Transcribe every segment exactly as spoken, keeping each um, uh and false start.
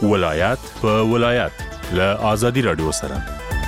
ولایت په ولایت له ازادي رادیو سره.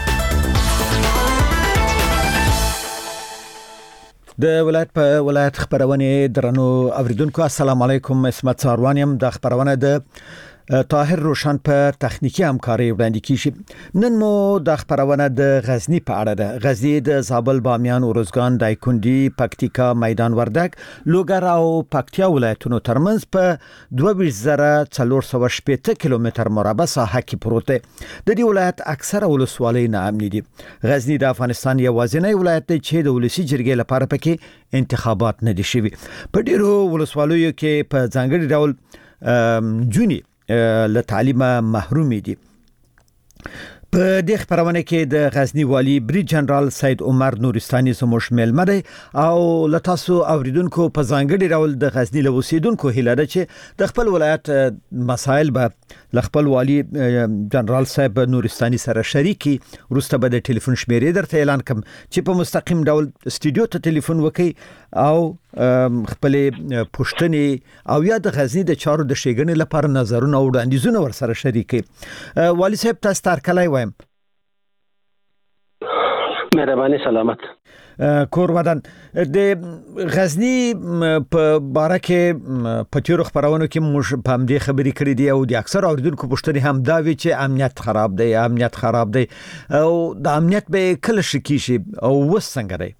د ولایت په ولایت خبرونه درنو اوریدونکو السلام علیکم. اسمت ساروان يم. د خبرونه د طاهر روشن په تخنیکی همکاري وړاندې کیږي. نن مو د خبرونه د غزنی په اړه ده. غزنی د زابل، بامیان، اروزګان، دایکنډي، پکتیکا، میدان وردګ، لوګر او پکتیا ولایتونو ترمنځ په دوه ویشت زره څلور سوه شپږ کیلومتر مربع ساحه کې پروت دی. د دې ولایت اکثره ولسوالۍ ناامنې دي. غزنی د افغانستان یوازینی ولایت دی چې د ولسی جرګې لپاره پکې انتخابات نه دي شوي. په ډیرو ولسوالیو کې په ځانګړي ډول جونی له تعلیمه محروم دي. په دې خبرونه کې د غزنی والی بریج جنرال سید عمر نورستاني سموش ملمه دی او لتاسو اوریدونکو په ځانګړي ډول د غزنی له اوسیدونکو هیله ده چې د خپل ولایت مسایل به ل خپل والی جنرال صاحب نورستاني سره شریکي. وروسته به د ټلیفون شمیرې درته اعلان کوم چې په مستقیم ډول استودیو ته ټلیفون وکړي او خپل پوښتنې او یا د غزنی د چارو د شېګنې لپاره نظرونه او وړاندیزونه ورسره شریکي. والی صاحب تاسو تر کله وایم؟ مهرباني سلامت. کور ودان د غزنی په باره کې په تیرو خبرونو کې موږ په همدې خبرې کړې دي او د اکثر اوریدونکو پوښتنې هم دا وی چې امنیت خراب دی امنیت خراب دی او د امنیت به کله شکی شي او وس څنګه دی؟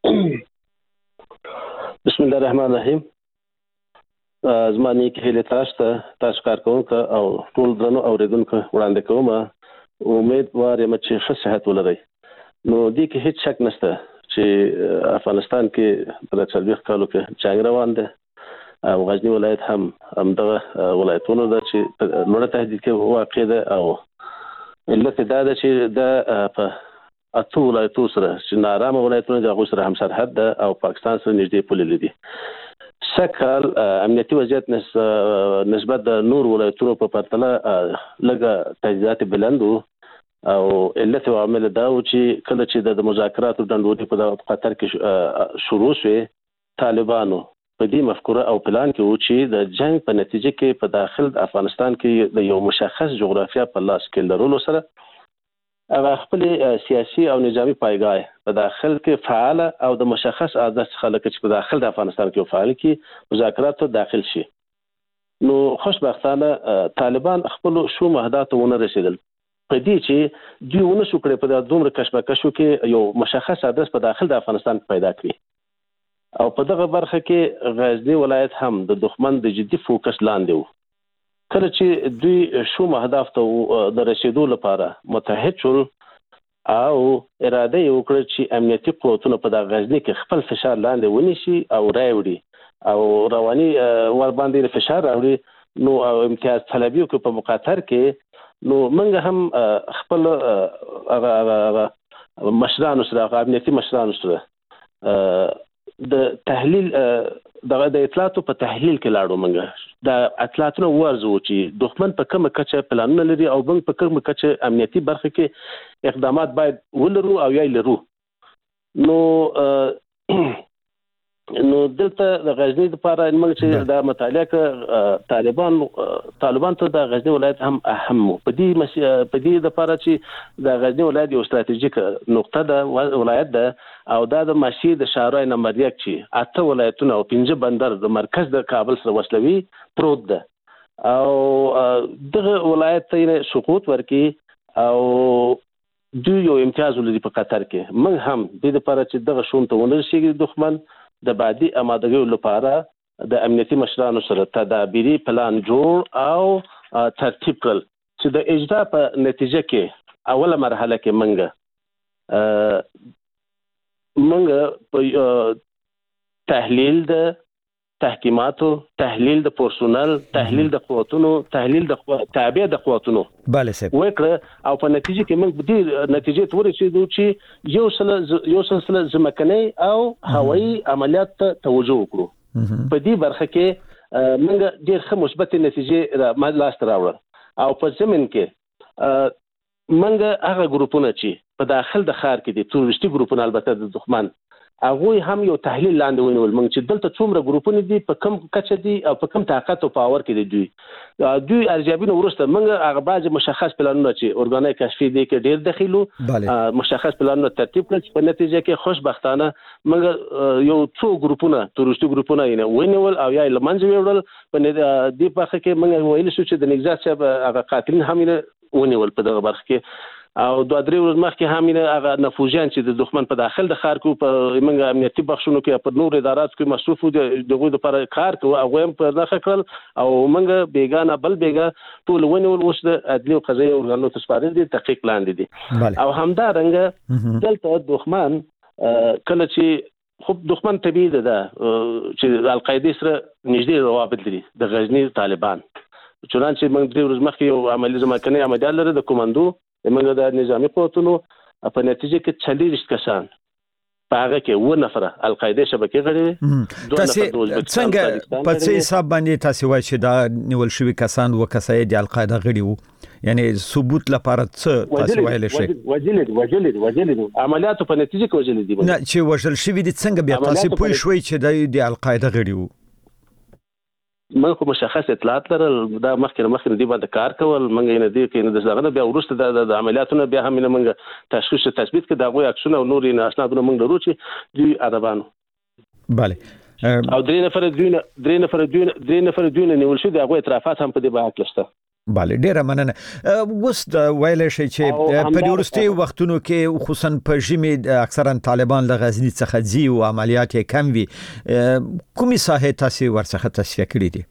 بسم الله الرحمن الرحیم. زمانی کې هله تاسو ته تاسو کار کوونکو او ټول درنو اوریدونکو وړاندې کوم. امیدوار یم چې ښه صحت ولرئ. نو دې کې هیڅ شک نشته چې افغانستان کې په څلوېښت کالو کې جنگ روان دی او غزنی ولایت هم همدغه ولایتونو ده چې لوړه تهدید کې واقع ده او علت دا ده چې د په اته ولایتونو سره چې نارامه ولایتونه د هغوی سره هم سرحد ده او پاکستان سره نږدې پولې لري. سکهال امنیتي وضعیت نسبت د نور ولایتونو په پرتله لږه تهدیدات بلند او علت او عامل دا و چې کله چې د مذاکراتو ډنډوري په قطر کې شروع شوه طالبانو په دې مفکوره او پلان کې و چې د جنگ په نتیجه کې په داخل د افغانستان کې د یو مشخص جغرافیا په لاس کې لرلو سره هغه خپل سیاسي او نظامی پایګاه په داخل کې فعال او د مشخص عادت خلک چې په داخل د افغانستان کې فعال کې مذاکراتو داخل شي. نو خوشبختانه طالبان خپل شو مهدات ونه رسیدل په دې چې دوی ونه شو کړی په دومره کشمکشو کې یو مشخص ادرس په داخل د افغانستان پیدا کړي او په دغه برخه کې غزنی ولایت هم د دښمن د جدي فوکس لاندې و. کله چې دوی شو اهداف ته د رسیدو لپاره متحد شول او اراده یې وکړه چې امنیتي قوتونه په دغه غزنی کې خپل فشار لاندې ونیسي او راوړي او رواني ور باندې فشار راوړي نو امتیاز طلبي کو په مقاطر کې نو منګه هم خپل هغه مشرانو سره امنیتي مشرانو سره د تحلیل دغه د اطلاعاتو په تحلیل کې لاړو. منګه د اطلاعاتو ورزو چې دښمن په کومه کچه پلانونه لري او بنګ په کومه کچه امنیتي برخه کې اقدامات باید ولرو او یا لرو. نو نو دلته د غزنی لپاره موږ چې دا مطالعه ک طالبان طالبان ته د غزنی ولایت هم اهم په دې مس په دې لپاره چې د غزنی ولایت یو ستراتیژیک نقطه ده ولایت ده او دا د ماشي د شارای نمبر یک چې اته ولایتونه او پنځه بندر د مرکز د کابل سره وصلوي پروت ده او دغه ولایت ته سقوط ورکي او دوی یو امتیاز ولري په قطر کې. موږ هم د لپاره چې دغه شون ته ونرسېږي دښمن د بعدي آمادګۍ لپاره د امنیتي مشرانو سره تدابیري پلان جوړ او ترتیب کړل چې د اجرا په نتیجه کې اوله مرحله کې منګه منګه په تحلیل د تحکیماتو، تحلیل د پرسونل، تحلیل د قوتونو، تحلیل د تابع د قوتونو bale سه وکړه او په نتیجه کې موږ دې نتیجې ته ورسېدو چې یو سل یو سلسله ځمکني او هوایي عملیات ته توجه وکړو. په دې برخه کې موږ ډېر ښه مثبت نتیجې ما لاس ته راوړل او په زمين کې موږ هغه ګروپونه چې په داخل د ښار کې دي تروریستي ګروپونه البته د دښمن هغه هم یو تحلیل لاندې ونیول موږ چې دلته څومره ګروپونه دي په کم کچه دي او په کم طاقت او پاور کې دي دوی دوی ارزیابي ورسته موږ هغه بعض مشخص پلانونه چې اورګانیک کشفي دي کې ډیر دخیلو مشخص پلانونه ترتیب کړل په نتیجه کې خوشبختانه موږ یو څو ګروپونه تورستي ګروپونه یې ونیول او یا لمنځه وړل په دې برخه کې موږ ویل شو چې د نگزات صاحب هغه قاتلین هم ونیول په دغه برخه کې او دوه درې ورځې مخکې هم هغه نفوذیان چې د دښمن په داخل د ښار کې په موږ امنیتي بخښونو کې په نور ادارات کې مصروف دي دغه لپاره کار کوي هغه هم په دغه کړل او موږ بیگانه بل بیگا ټول ونیول اوس د عدلي او قضایي ارګانونو ته سپارل دي تحقیق لاندې دي او همدا رنګ دلته دښمن کله چې خو دښمن طبيعي ده چې القاعده سره نږدې روابط لري د غزنی طالبان چونانچه موږ د ورځ مخکې یو عملي ځمکني عملیات لري د کوماندو موږ د نظامی قوتونو په نتیجه کې څلور کسان په هغه کې و نفره القاعده شبکې غړي تاسو څنګه په څه حساب باندې تاسو وایي چې دا نیول شوی کسان و کسای د القاعده غړي وو یعنی ثبوت لپاره څه تاسو وایلی شئ وجلد وجلد وجلد عملیاتو په نتیجه کې وجلد دي نه چې وژل شوی دي څنګه بیا تاسو پوه شوي چې د القاعده غړي وو موږ خو مشخص اطلاعات لرل دا مخکې مخکې دی باندې کار کول موږ یې نه دی کې نه دغه بیا ورسته د عملیاتونو بیا هم موږ تشخیص تثبیت کړه دا غوي عکسونه او نور نه اسنادونه موږ لرو چې دوی ادبانو bale او درې نفر دوی درې نفر دوی درې نفر دوی نیول شو دا غوي اعترافات هم په دې بحث لسته bale ډیره مننه اوس ویل شي چې په ورستي وختونو کې خصوصا په ژمي اکثرا طالبان له غزنی څخه ځي او عملیات یې کم وي کومې ساحې تاسو ورڅخه تصفیه کړې دي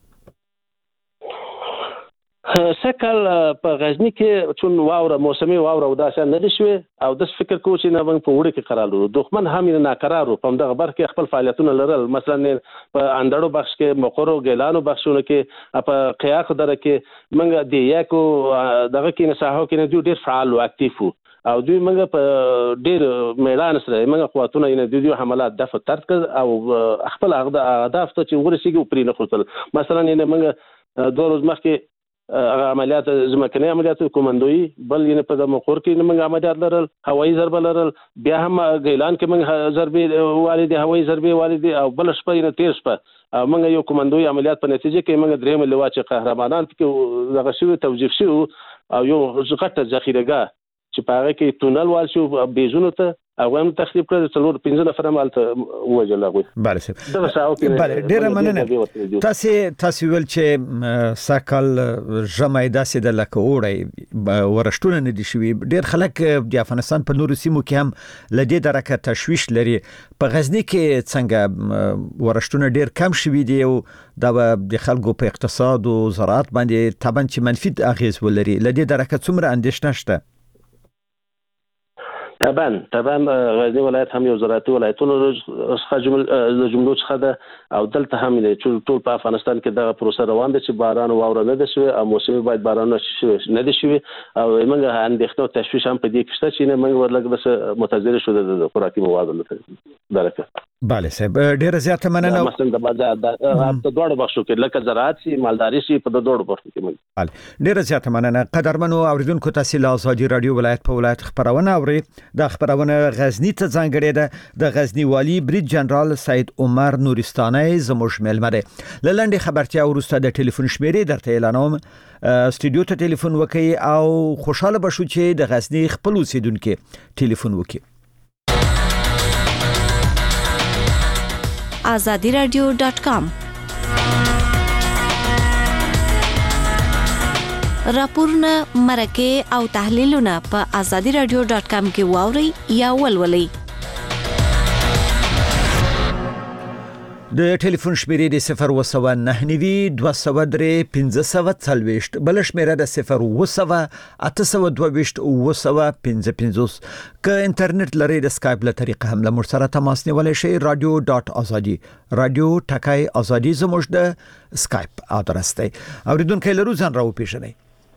سکل په غزنی کې چون واوره موسمي واوره او داسې نه دي شوی او د فکر کو چې نه موږ په وړي کې قرار لرو دښمن هم نه ناقرار په دغه بر کې خپل فعالیتونه لرل مثلا په اندړو بخش کې مقرو ګیلانو بخښونه کې په قیاق دره کې موږ د یکو دغه کې نه ساحو کې نه ډیر فعال او اکټیو او دوی موږ په ډیر میدان سره موږ قوتونه نه د دوی حملات دفع ترک او خپل اهداف ته چې ورسیږي پرې نه خپل مثلا نه موږ دوه ورځې مخکې عملیات ځمکني عملیات کومندوي بل یې په د مقر کې موږ عملیات لرل هوایي ضربه لرل بیا هم ګیلان کې موږ ضربې والدي هوایي ضربې والدي او بل شپه نه تیر شپه موږ یو کومندوي عملیات په نتیجه کې موږ درېم لوا چې قهرمانان کې دغه شوی توجیه شو او یو غټه ذخیرهګاه چې په هغه کې تونل وال شو بیزونو ته او هم تخریب کړل څلور پنځه نفر مالته وجل هغه bale sir bale ډیره مننه تاسو تاسو ول چې ساکل جمعیدا سي د لکه وړي ورشتونه نه دي شوی ډیر خلک د افغانستان په نورو سیمو کې هم لدی درکه تشويش لري په غزنی کې څنګه ورشتونه ډیر کم شوی دي او دا د خلکو په اقتصاد او زراعت باندې طبعا چې منفي اغیز ولري لدی درکه څومره اندیشنه شته طبعا طبعا غزنی ولایت هم یو زراعتي ولایتونو څخه جمله جملو څخه ده او دلته هم چې ټول په افغانستان کې دغه پروسه روان ده چې باران او واوره نه ده شوی او موسمي باید باران نه ده شوی او موږ اندېښنه او تشویش هم په دې کې شته چې موږ ورلګ بس متضرر شو د خوراکي موادو درکه bale صاحب ډیره زیاته مننه مثلا د بازار د دوړو بخښو کې لکه زراعت سي مالداري سي په دوړو بخښو کې bale ډیره زیاته مننه قدرمنو اوریدونکو تاسو له ازادي رادیو ولایت په ولایت خبرونه اوري د خبرونه غزنی ته ځانګړې ده د غزنی والی بریج جنرال سید عمر نورستاني زموږ ملمره لنډه خبرتیا ورسته د ټلیفون شمیرې درته اعلانوم استودیو ته ټلیفون وکي او خوشاله بشو چې د غزنی خپل اوسیدونکو ټلیفون وکي azadi radio dot com راپورونه مرکه او تحلیلونه په azadi radio dot com کې واوري یا ولولئ د ټلیفون شمیرې د صفر و سو نه نوي دوه سو درې پنځه سو څلويشت بل شمیره د صفر و سو اته سو دوه و سو پنځه پنځوس ک انټرنیټ لري د سکایپ له طریقه هم له مر سره تماس نیولای شئ رادیو ډاټ ازادي رادیو ټکای ازادي زموږ د سکایپ ادرس دی اوریدونکو لرو ځان راو پیژنئ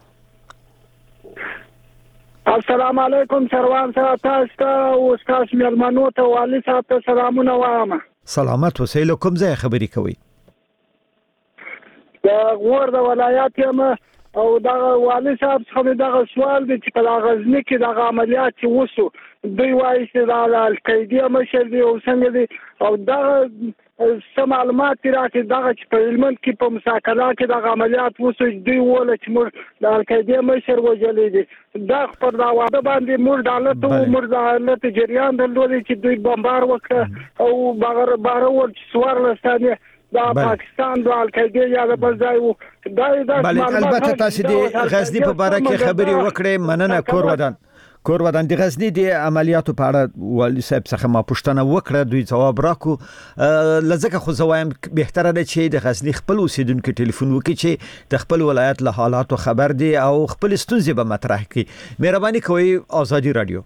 السلام علیکم سروان صاحب تاسو او استاد ملمنو ته والي صاحب ته سلامونه وایم سلامت وسیله کوم ځای خبرې کوي د غور د ولایت یم او دا والي صاحب څخه دا سوال دی چې په غزنی کې د عملیات چې وسو دوی وايي چې دا القاعده مشر دی او څنګه دی او دا سم معلومات راکې دا چې په هلمند کې په مساکله کې د عملیات وسو دوی ول چې موږ د القاعده مشر وجلې دي دا پر دا واده باندې موږ د حالت او موږ د حالت جریان درلودي چې دوی بمبار وکړ او بغیر بارول سوار لستانه دا پاکستان د القاعده یا د بلځای وو دا د البته تاسو د غزنی په اړه کې خبري وکړې مننه کور ودان کور ودان د غزنی د عملیاتو په اړه والي صاحب څخه ما پوښتنه وکړه دوی جواب راکو لزکه خو زوایم بهتره ده چې د غزنی خپل اوسیدونکو ټلیفون وکړي چې د خپل ولایت له حالاتو خبر دي او خپل ستونزې به مطرح کړي مهرباني کوئ آزادی رادیو.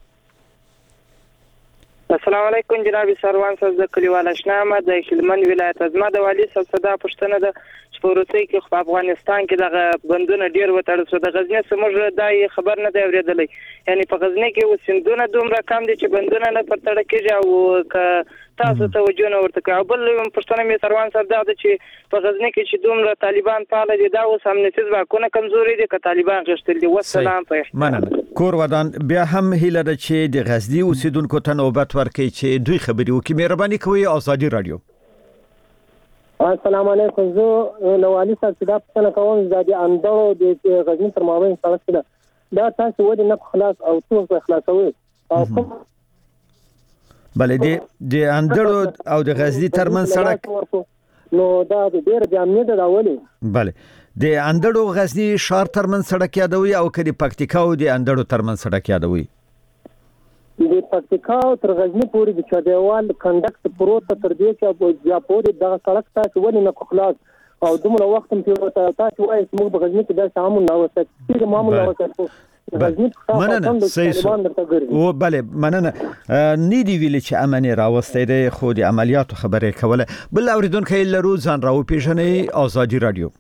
السلام علیکم جناب سروان صاحب د کلیوال اشنامه د هلمند ولایت ازما د والي صاحب صدا پښتنه ده چې په روسي کې په افغانستان کې د بندونه ډیر وټړل شو د غزنی سمجه دای خبر نه دی اوریدلی یعنی په غزنی کې وسندونه دومره کم دي چې بندونه نه پرتړ کېږي او ک تاسو توجه نه ورته کوي بل پښتنه می سروان صاحب دا چې په غزنی کې چې دومره طالبان فعال دي دا اوس هم نتیز واکونه کمزوري دي ک طالبان غشتل دي والسلام په مننه کور ودان بیا هم هیله ده چې د غزنی اوسیدونکو ته نوبت ورکړي چې دوی خبري وکړي مهرباني کوئ آزادی رادیو. السلام علیکم زه نو علي صاحب دا څنګه کوم د اندړو د غزنی تر مابین سړک ده دا تاسو ودی نه خلاص او څو خلاصوي او کوم بلې د د اندړو او د غزنی ترمن سړک نو دا ډیر جامع ده راولي بلې د اندړو غزنی شهر ترمن سړک یادوي او کدي پکتیکا او د اندړو ترمن سړک یادوي د پکتیکا تر غزنی پورې د چدیوال کنډکټ پروت تر دې چې بیا پورې د سړک تاسو ولې نه خلاص او دومره وخت په تاسو وایي چې موږ په غزنی کې د سامون نه وسه چې معمول نه وسه مننه صحیح او بله مننه نیدی ویل چې امنه راوسته ده خو د عملیاتو خبره کوله بل اوریدونکو لرو ځان راو پیژنې آزادی رادیو.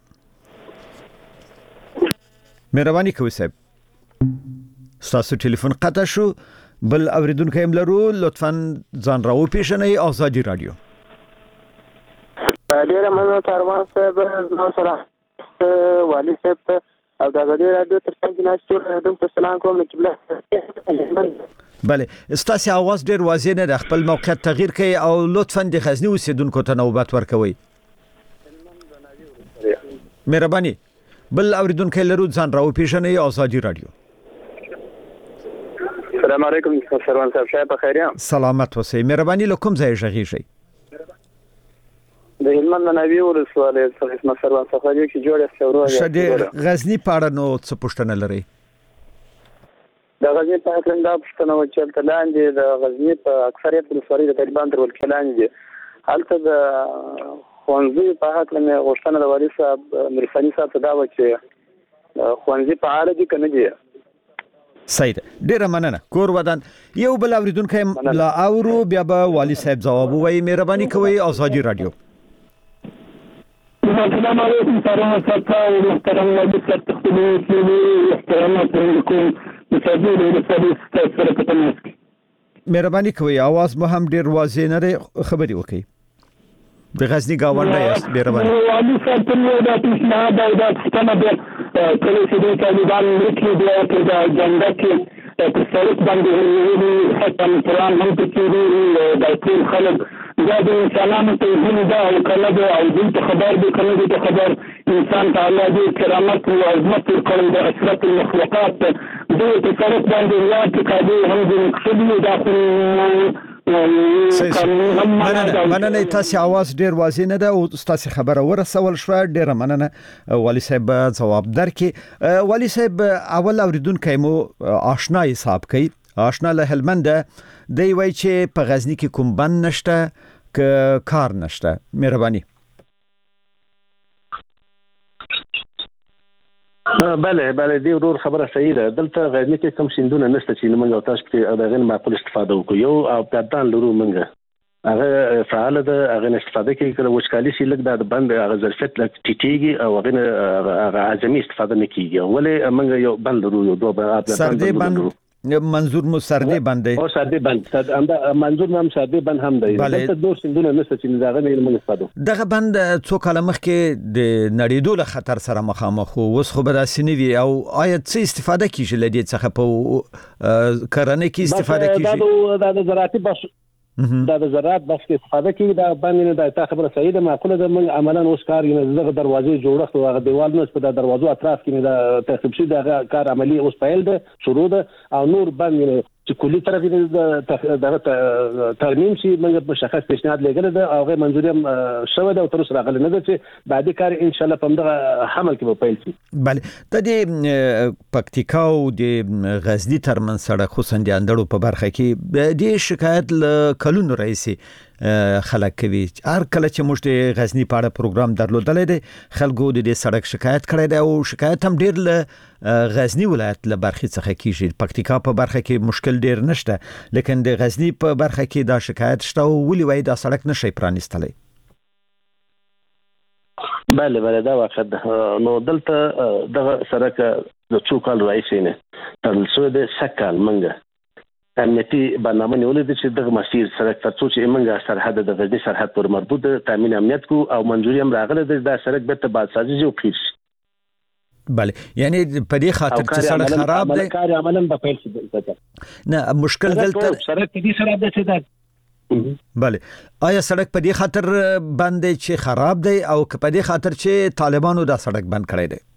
مهرباني کوئ صاحب تاسو ټلیفون قطع شو بل اوریدونکو هم لرو لطفا ځان راو پیژنې آزادی رادیو. ډیره مننه سروان صاحب نو سره والي صاحب او د غږی رادیو تر څنګ ناشته دوم په سلام کوم چې بله استاسي आवाज ډیر واضح نه د خپل موقعیت تغییر کوي او لطفا د غزنی اوسیدونکو ته نوبت ورکوي مهرباني بل اوریدونکو لرو ځان راو پیژنې آزادی رادیو. السلام علیکم سروان صاحب شای په خیر یم سلامت اوسئ مهرباني لکم ځای ژغیږئ د هلمند نوی ولسوالۍ څخه اسمه سروان صاحب چې جوړه څورو شډ غزنی پاړه نو څه پښتنه لري د غزنی په اړه دا پښتنه و چې تلاندې د غزنی په اکثریت ولسوالۍ د طالبان تر ولکلان دي هلته د خوانزي په اړه مې غوښتنه د والي صاحب مرفاني صاحب دا و چې خوانزي په اړه دي کنه دي صحیح ډیره مننه کور ودان یو بل اوریدونکو لا اورو بیا به والي صاحب جواب وایي مهرباني کوئ آزادی رادیو. السلام علیکم سروان صاحب او محترم والي صاحب تخلو احترامات لكم مساعدين للرسالة سره په تماس کې مهرباني کوئ आवाज مو هم ډیر واضح نه خبري وکړي د غزنی گاونډي است مهرباني والي صاحب ته دا پیشنهاد دا د پښتنه د کله چې د طالبان لیکلي دی چې د جنګ کې په سړک باندې ویلي حتی قرآن هم پکې د ټول خلک دا د انسانانو ته ځینې دا او کله د او دې ته خبر دی کله د خبر انسان ته الله دې کرامت او عظمت ورکړي د اشرف المخلوقات د په سړک باندې یاد کړي هم د مقصدي داخل مننه مننه تاسو आवाज ډیر واضح نه ده او تاسو خبره ورسول شو ډیر مننه والي صاحب جواب درکې والي صاحب اول اوریدونکو مو آشنا حساب کوي آشنا له هلمند دی وای چې په غزنی کې کوم بند نشته ک کار نشته مهرباني بله بله دی ورور خبره صحیح ده دلته غزنی کې کوم سیندونه نشته چې موږ تاسو کې د غن معقول استفاده وکړو یو او پدان لرو موږ هغه فعال ده هغه استفاده کوي کله وشکالي شي لګ د بند هغه ظرفیت لګ ټیټیږي او هغه هغه اعظمي استفاده نه کیږي ولې موږ یو بند لرو یو دوه بند سردې بند منظور مو سردي باندې او سردي باندې انده منظور نام سردي باندې هم دی دلته نور سندونه نشته چې داغه نه موږ استفاده دغه بند څو کاله مخکې د نړیدو له خطر سره مخامخ وو اوس خو به داسې نه وي او آیا څه استفاده کیږي له دې څخه په کرنه کې استفاده کیږي دا د زراعتي بس دا د زراعت بس کې استفاده کیږي دا باندې دا تا خبره صحیح ده معقوله ده موږ عملاً اوس کار یې دغه دروازې جوړښت او هغه دیوال نو په دروازو اطراف کې دا ترتیب شي دا کار عملی اوس پیل ده شروع ده او نور باندې چې کلی طرف یې دغه ترمیم شي موږ مشخص پیشنهاد لګل ده او هغه منځوري هم شوه ده او تر اوسه راغلی نه ده چې بعدي کار ان شاء الله په دغه حمل کې به پیل شي. بله د دې پکتیکا او د غزنی ترمن سړک خصوصا د اندړو په برخه کې د شکایت ل کلونو رئیسي خلک کوي هر کله چې موږ د غزنی په اړه پروګرام درلودل دي خلکو د دې سړک شکایت کړی دی او شکایت هم ډیر له غزنی ولایت له برخې څخه کیږي پکتیکا په برخه کې مشکل ډیر نشته لیکن د غزنی په برخه کې دا شکایت شته او ولې وای دا سړک نشي پرانیستلی. بله بله دا واقع نو دلته دغه سړک د څو کال رئیسي نه تر څو د سکل منګه امنیتي برنامه نیولې ده چې دغه مسیر سړک تر څو چې موږ سرحد د غزنی سرحد پر مربوط تامین امنیت کو او منځوري هم راغله د سړک به ته بازسازي جوړ کړي. بله یعنی په دې خاطر چې سړک خراب دی کار عملاً به پیل شي نه مشکل دلته سړک دې خراب دی چې دا بله آیا سړک په دې خاطر باندې چې خراب دی او په دې خاطر چې طالبانو دا سړک بند کړی دی؟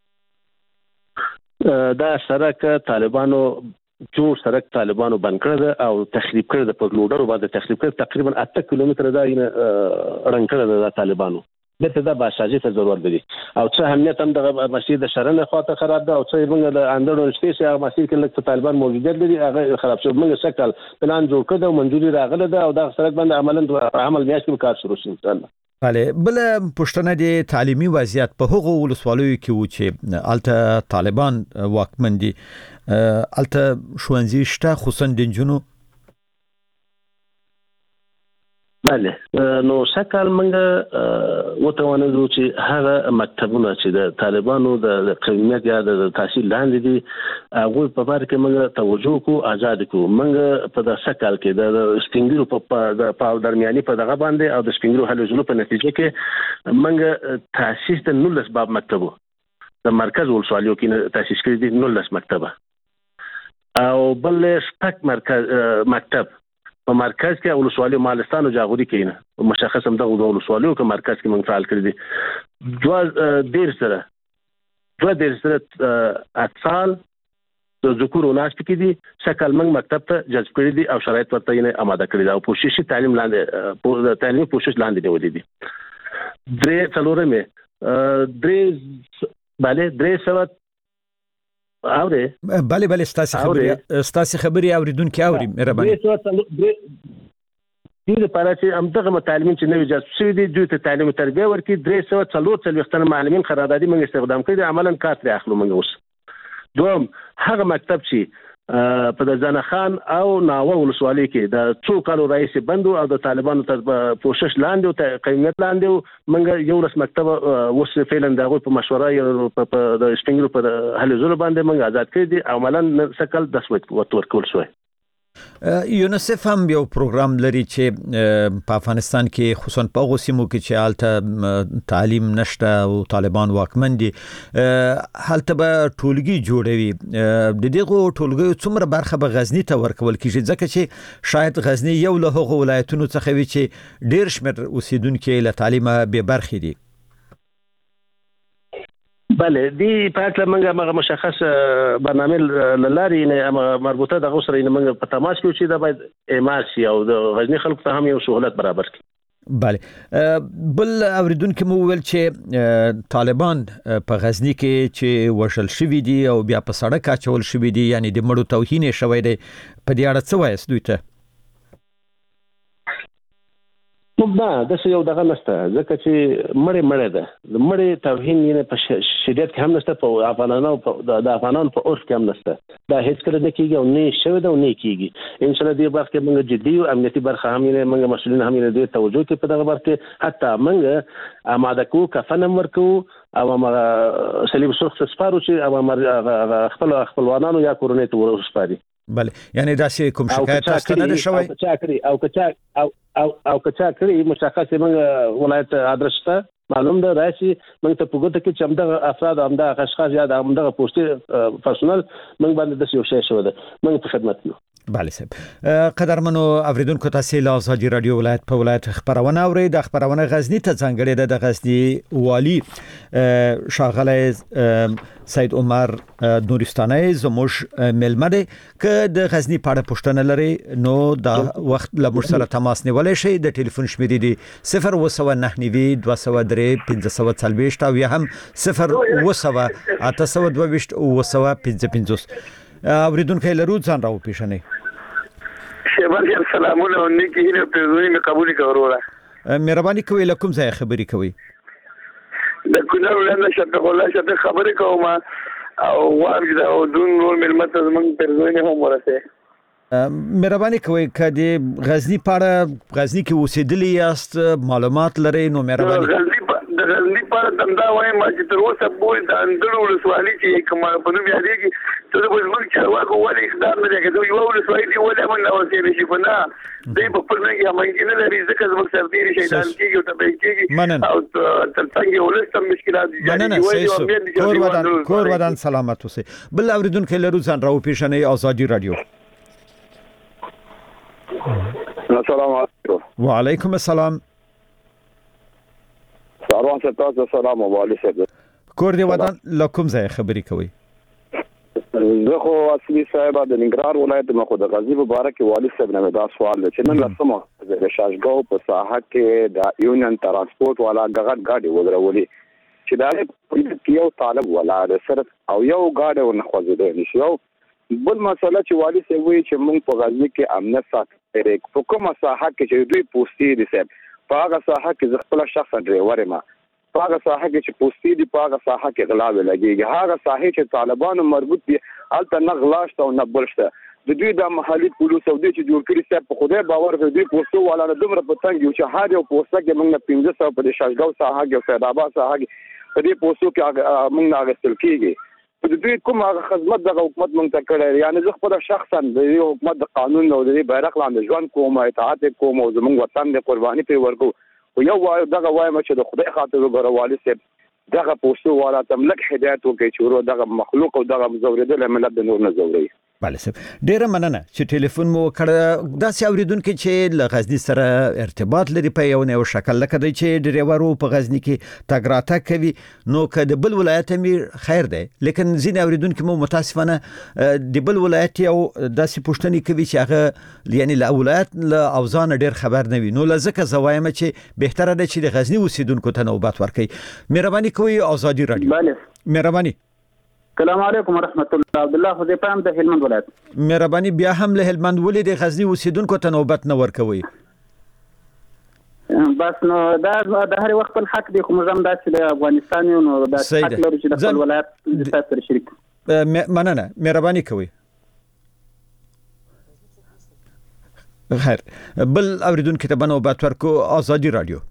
دا سړک طالبانو جوړ سړک طالبانو بند کړی او تخریب کړی د پر لوډرو باندې تخریب کړی تقریبا اته کیلومتره دا رنګ کړی د طالبانو دته دا باشاجي ته ضرورت دی او څه اهمیت هم د مسجد شرنه خواته خراب ده او څه موږ د اندرو شپې سه مسجد کې لکه طالبان موجودیت لري هغه خراب شو موږ سکل پلان جوړ کړو منځوري راغله ده او دا سړک باندې عملاً عمل میاشتې کار شروع شي ان شاء الله. بله بل پښتنه د تعلیمي وضعیت په هغو ولسوالیو کې و چې الته طالبان واکمن دي الته ښوونځي شته خصوصا د نجونو؟ بله نو سکل موږ وتوانو چې هغه مکتبونه چې د طالبانو د قومیت یا د تحصیل لاندې دي هغه په بار کې موږ توجه کو آزاد کو موږ په د سکل کې د سپینګرو په په درمیاني په دغه باندې او د سپینګرو حلزلو په نتیجه کې موږ تاسیس د نولس باب مکتبو د مرکز ولسوالیو کې تاسیس کړی دي نولس مکتبه او بل سپک مرکز مکتب په مرکز کې ولسوالي مالستان او جاغوري کې نه مشخص هم دغه ولسواليو کې مرکز کې منفعل کړی دي جواز ډیر سره جواز ډیر سره اتصال د ذکر او ناس کې دي شکل موږ مکتب ته جذب کړی دي او شرایط ورته یې آماده کړی دا او کوشش تعلیم لاندې په تعلیمي کوشش لاندې دی ودی دي درې څلورمه درې bale درې سوه اوره بله بله ستاسو خبري ستاسو خبري اوریدونکو اوري مهرباني درې سوه دې لپاره چې همدغه متعلمین چې نوې جذب شوي دي دوی ته تعلیم او تربیه ورکړي درې سوه څلور څلوېښت معلمین قراردادي موږ استخدام کړي عملاً کار ترې اخلو موږ اوس دوم هغه مکتب چې په د ځنه خان او ناوه ولسوالۍ کې د څو کالو رئیس بندو او د طالبانو تر پوښښ لاندې او قیمت لاندې موږ یو رس مکتب اوس فعلا دغه په مشوره په د سپینګرو په هلي زلو باندې موږ آزاد کړی دي او عملاً سکل د سوت ورکول شوی. یونیسف هم یو پروګرام لري چې په افغانستان کې خصوصا په غوسیمو کې چې حالت تعلیم نشته او طالبان واکمن دي حالت به ټولګي جوړوي د دغه ټولګي څومره برخه به غزنی ته ورکول کیږي ځکه چې شاید غزنی یو له هغو ولایتونو څخه وي چې ډیر شمېر اوسیدونکو له تعلیمه به برخې دي. بله دی پاک لمنګه مغه مشخص برنامه لاري نه مربوطه د غوسره نه منګه په تماس کې چې دا باید اماسي او د غزنی خلکو ته هم یو سہولت برابر کړي. بله بل اوریدونکو مو ویل چې طالبان په غزنی کې چې وشل شوی دي او بیا په سړک اچول شوی دي یعنی د مړو توهین شوی دی په دې اړه څه وایي دوی ته؟ نو نه د یو دغه نشته ځکه چې مړې مړې ده د مړې توهین یې په شدت کې هم نشته په افغانانو د افغانانو په اورخ کې هم نشته دا هیڅ کله نه کیږي او نه شوی دا نه کیږي ان شاء الله دې برخه موږ جدي او امنیتي برخه هم یې موږ مسؤلین هم یې دې توجه کوي په دغه برخه حتی موږ آماده کو کفن ورکو او موږ سلیب سرخ سپارو چې او موږ خپل خپلوانانو یا کورنۍ ته ورسپاري بله یعنی دا چې کوم شکایت تاسو نه شوی او کچا کړی او کچا او او او کچا کړی مشخص موږ ولایت ادرس ته معلوم ده راشي موږ ته پوګته کې چې همدغه افراد همدغه اشخاص یا همدغه پوسټي پرسونل موږ باندې د یو شی شو ده موږ په خدمت یو. بله صاحب قدرمنو اوریدونکو تاسو له ازادي رادیو ولایت په ولایت خبرونه اوري د خبرونه غزنی ته څنګه ده د غزنی والی شاغله سید عمر نورستاني زموږ ملمده ک د غزنی په اړه پوښتنه لري نو د وخت له موږ سره تماس نیولای شي د ټلیفون شمیرې دي صفر و نه نوي دوه سوه درې پنځه سوه څلوېښت او یا هم صفر و اته سوه دوه ویشت او سوه پنځه پنځوس. اوریدونکو لرو ځان راو پیښنه شیبان السلام علیکم نیکی هینه پرزونی می قبولی کورولا مهرباني کوي لکم ځای خبري کوي د کونړ ولنه شته کولا شته خبرې کوم او وارګ دا دون نور ملمت زمون پرزونی هم ورسه مهرباني کوي کدي غزنی پاړه غزنی کې اوسېدلی یاست معلومات لري نو مهرباني غزنی د غزنی پاړه دمدا وای ما چې تر اوسه پوي د اندړو ولسوالۍ چې کوم په نوم یادېږي ته د بزرګ چارواکو ولې اقدام نه کوي یو ولسوالۍ دی ولې من نو سي نشي فنا دې په خپل نه همنګ نه لري ځکه زموږ سردي شیطان کېږي او ته کېږي او تر څنګه ولستم مشکلات دي یعنی کور ودان کور ودان سلامت اوسه بل اوریدونکو لرو ځان راو پیښنه ازادي رادیو. السلام علیکم. وعلیکم السلام. سلام ستاسو سلام علیکم. کور دی ودان لکم ځای خبري کوي. زه خو اصلي صاحب د ننګرهار ولایت مخه د غزنی مبارک والی صاحب نه دا سوال چې نن لسمه د شاشګاو په ساحه کې د یونین ترانسپورت والا غغټ گاډي ودرولې چې دا یو طالب ولا سره او یو گاډي ورنخوځیدل نشي یو بل مسله چې والی صاحب وی چې موږ په غزنی کې امنیت ساتل په کومه ساحه کې چې دوی پوسټي دي صاحب په هغه ساحه کې خپل شخص ډرایور ما په هغه ساحه کې چې پوسټي دي په هغه ساحه کې غلا لګيږي هغه ساحه چې طالبانو مربوط دي الته نه غلاشت او نه بلشته د دوی د محلي پولیسو د چې جوړ کړی صاحب په خوده باور کوي دوی پوسټو والا نه دومره پتنګ یو چې هر یو پوسټه کې موږ پنځه سوه په شاشګاو ساحه کې سید آباد ساحه کې په دې پوسټو کې موږ ناغستل کیږي د دوی کوم هغه خدمت د حکومت مونږ ته کړی یعنی زه خپل شخصا د حکومت د قانون او د بیرغ لاندې ژوند کوم اطاعت کوم او زموږ وطن د قرباني په ورکو او یو دغه وایم چې د خدای خاطر وګوروالی سي دغه پوسټو والا تملک هدایت وکړي چې ورو دغه مخلوق او دغه مزوریدل ملت د نور نه زوري. بله سب ډیره مننه چې ټلیفون مو کړ داسې اوریدونکو چې له غزنی سره ارتباط لري په یو نه شکل لکه دی چې ډریورو په غزنی کې تګ راتګ کوي نو که د بل ولایت امیر خیر دی لیکن ځینې اوریدونکو مو متاسفانه د بل ولایت یو داسې پوښتنې کوي چې هغه یعنی له ولایت له اوزان ډیر خبر نه وي نو لزکه زوایم چې بهتره ده چې د غزنی اوسیدونکو ته نوبت ورکړي. مهرباني کوي ازادي رادیو. بله مهرباني. السلام علیکم ورحمت الله. عبد الله خدای پام د هلمند ولایت. مهرباني بیا هم له هلمند ولې د غزنی اوسیدونکو ته نوبت نه ورکوي. بس نو دا د هر وخت په حق دی خو موږ هم داسې د افغانستان یو نو د حق لرو چې د خپل ولایت د تاسو سره شریک. مننه مهرباني کوي. خیر بل اوریدونکو ته نوبت ورکو ازادي رادیو.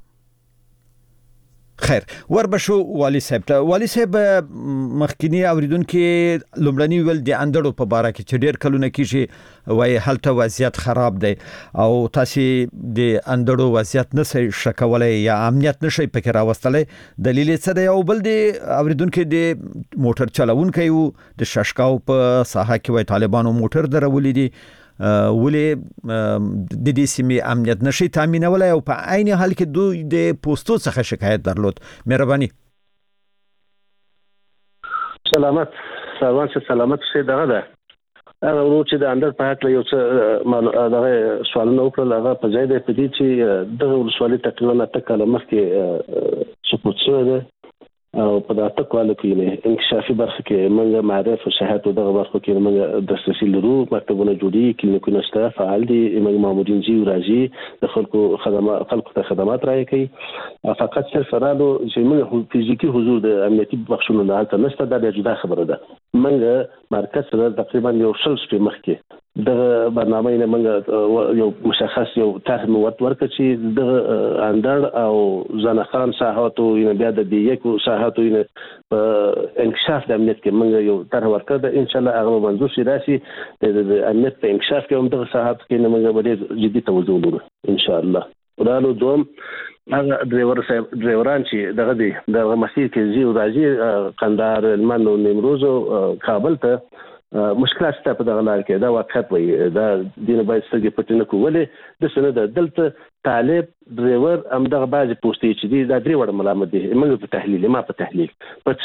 خیر وربشو والی صاحب ته والی صاحب مخکینی اوریدونکو لومړنی ویل د اندړو په باره کې چې ډیر کلونه کېږي وای هلته وضعیت خراب دی او تاسو د اندړو وضعیت نه شکولای یا امنیت نشي پکې راوستلې دلیل څه دی او بل د اوریدونکو د موټر چلاونکو د شاشکاو په ساحه کې وای طالبانو موټر درولې دي ولې د دې سیمې امنیت نشي تامینولای او په عین حال کې دوی د پوسټو څخه شکایت درلود. مهرباني. سلامت سلامت سلامت شه دغه ده هغه ورو چې د اندر په حق له یو څه دغه سوالونه وکړل هغه په ځای دی په دې چې دغه ورسوالي تقریبا اته کاله مخکې سقوط شوی دی او په داته کولو کې نه انکشافي برخه کې موږ معرف او شهادت دغه برخه کې موږ دسترسي لرو مکتبونه جوړي کلینیکونه شته فعال دي موږ مامورین جی راځي د خلکو خدمات خلکو ته خدمات راکړي فقط صرف رالو چې موږ فزیکی حضور د امنیتي بخښونو نه حالت نشته دا جدا خبره ده موږ مرکز سره تقریبا یو شل سپې مخکې د برنامه نه موږ یو مشخص یو طرح موت ورکړ چې د اندر او زنخان ساحاتو یو بیا د دی یو ساحاتو یو انکشاف د امنیت کې موږ یو طرح ورکړ د ان شاء الله هغه منظور شي راشي د امنیت په انکشاف کې هم د ساحات کې موږ ډېر جدي توجه لرو ان شاء الله ورالو دوم هغه ډرایور صاحب ډرایوران چې دغه دی د مسیر کې زی او راځي قندهار هلمند او نیمروز او کابل ته مشکلات ته په دغه لار کې دا واقعیت وي دا دینه باید ستګي پټنه کولې د سند دلته طالب ډرایور هم دغه بعضی پوسټي چې دی دا درې وړ ملامت دي موږ په تحلیل ما په تحلیل په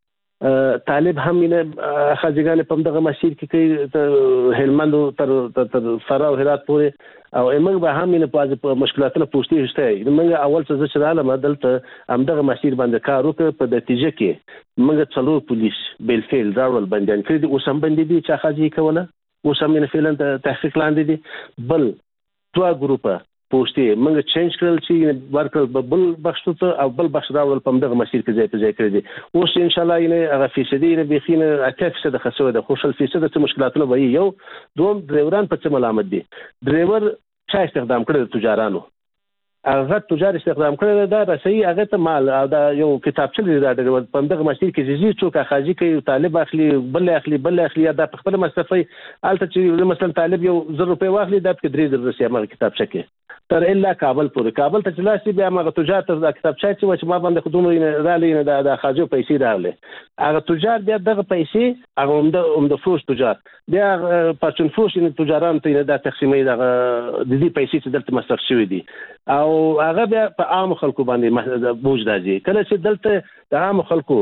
څه طالب هم نه خځګان په دغه مسیر کې کوي هلمند تر تر فرا او هرات پورې او موږ به هم نه په مشکلاتونو پوسټي شته موږ اول څه چې رااله دلته هم دغه مسیر باندې کار وکړ په نتیجه کې موږ څلور پولیس بیلفیل راول باندې کړی اوس هم باندې دي چې خاصي کوله اوس هم نه فعلا تحقیق لاندې دي بل دوه ګروپه پوسټي موږ چینج کړل چې ورکړل بل بخښ ته او بل بخښ راول په دغه مسیر کې ځای په ځای کړی دي اوس ان شاء الله یې هغه فیصدي نه بخینه اته فیصد خسوه د خوشل فیصد څه مشکلاتونه وي یو دوم ډرایوران په څه ملامت دي ډرایور چا استخدام کړل تجارانو هغه تجار استخدام کړل دا رسي هغه ته مال او دا یو کتاب چلی دا د پندغه مسیر کې زیږي څوک اخاجي کوي طالب اخلي بل اخلي بل اخلي دا په خپل مصرفي الته چې مثلا طالب یو زر روپے واخلي دا په درې زر رسي عمل کتاب چکه تر الا کابل پورې کابل ته چلاسي بیا ما تجار ته کتاب چای چې ما باندې خدوم را لین دا د خاجو پیسې راغله هغه تجار بیا دغه پیسې هغه هم د هم د فروش تجار بیا پرچون فروش ان تجاران ته دا تقسیمې د دې پیسې چې دلته مصرف شوی دي او هغه بیا په عام خلکو باندې بوج راځي کله چې دلته د عام خلکو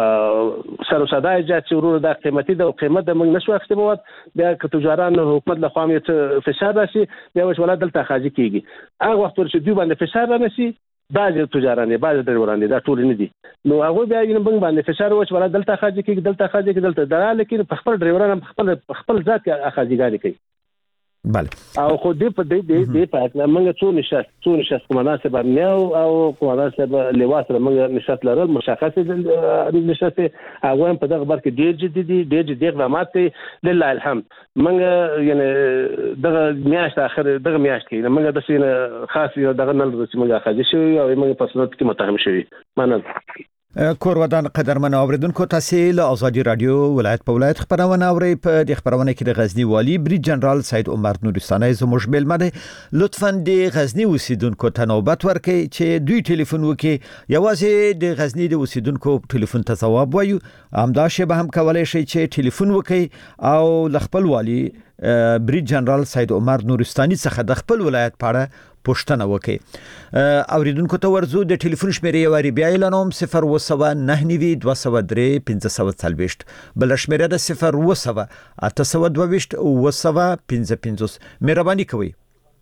سر صداي جات ورور د قیمتي د قیمت د موږ نشو اختموات بیا ک تجاران حکومت له خامې فشار راشي بیا وش ولا دلته خاجي کیږي هغه وخت ورچې دوی باندې فشار راشي بعض تجاران بعض ډرایوران دا ټول نه دي نو هغه بیا یې موږ باندې فشار وش ولا دلته خاجي کیږي دلته خاجي کیږي دلته دا لیکن په خپل ډرایوران خپل خپل ذات خاجيګانی کوي بله او خو دې په دې دې دې په موږ څو نشست څو نشست کومه سبب نه او کومه سبب لواس موږ نشست لرل مشخص نشست هغه په دغه برکه ډیر جدي ډیر جدي اقدامات لله الحمد موږ یعنی دغه میاشت اخر دغه میاشت کې موږ د سینه خاص یو دغه نل چې موږ خاص شوی او موږ په صورت کې متهم شوی مننه کور ودان قدرمن اوریدونکو تاسو له ازادي رادیو ولایت په ولایت خبرونه اوري په د خبرونه کې د غزنی والی بریج جنرال سید عمر نورستاني زموږ بیل مده لطفا د غزنی اوسیدونکو ته نوبت ورکړي چې دوی ټلیفون وکړي یوازې د غزنی د اوسیدونکو ټلیفون ته جواب وایو همدا شی به هم کولای شي چې ټلیفون وکړي او لخپل والی بریج جنرال سید عمر نورستاني څخه د خپل ولایت په اړه پوښتنه وکړي اوریدونکو ته ورزو د ټلیفون شمیرې وری بیا اعلانوم صفر و سبعه نه نوي دوه سوه درې پنځه سوه څلوېښت بل شمیره د صفر و سبعه اته سوه دوه ویشت و سوه پنځه پنځوس مهرباني کوئ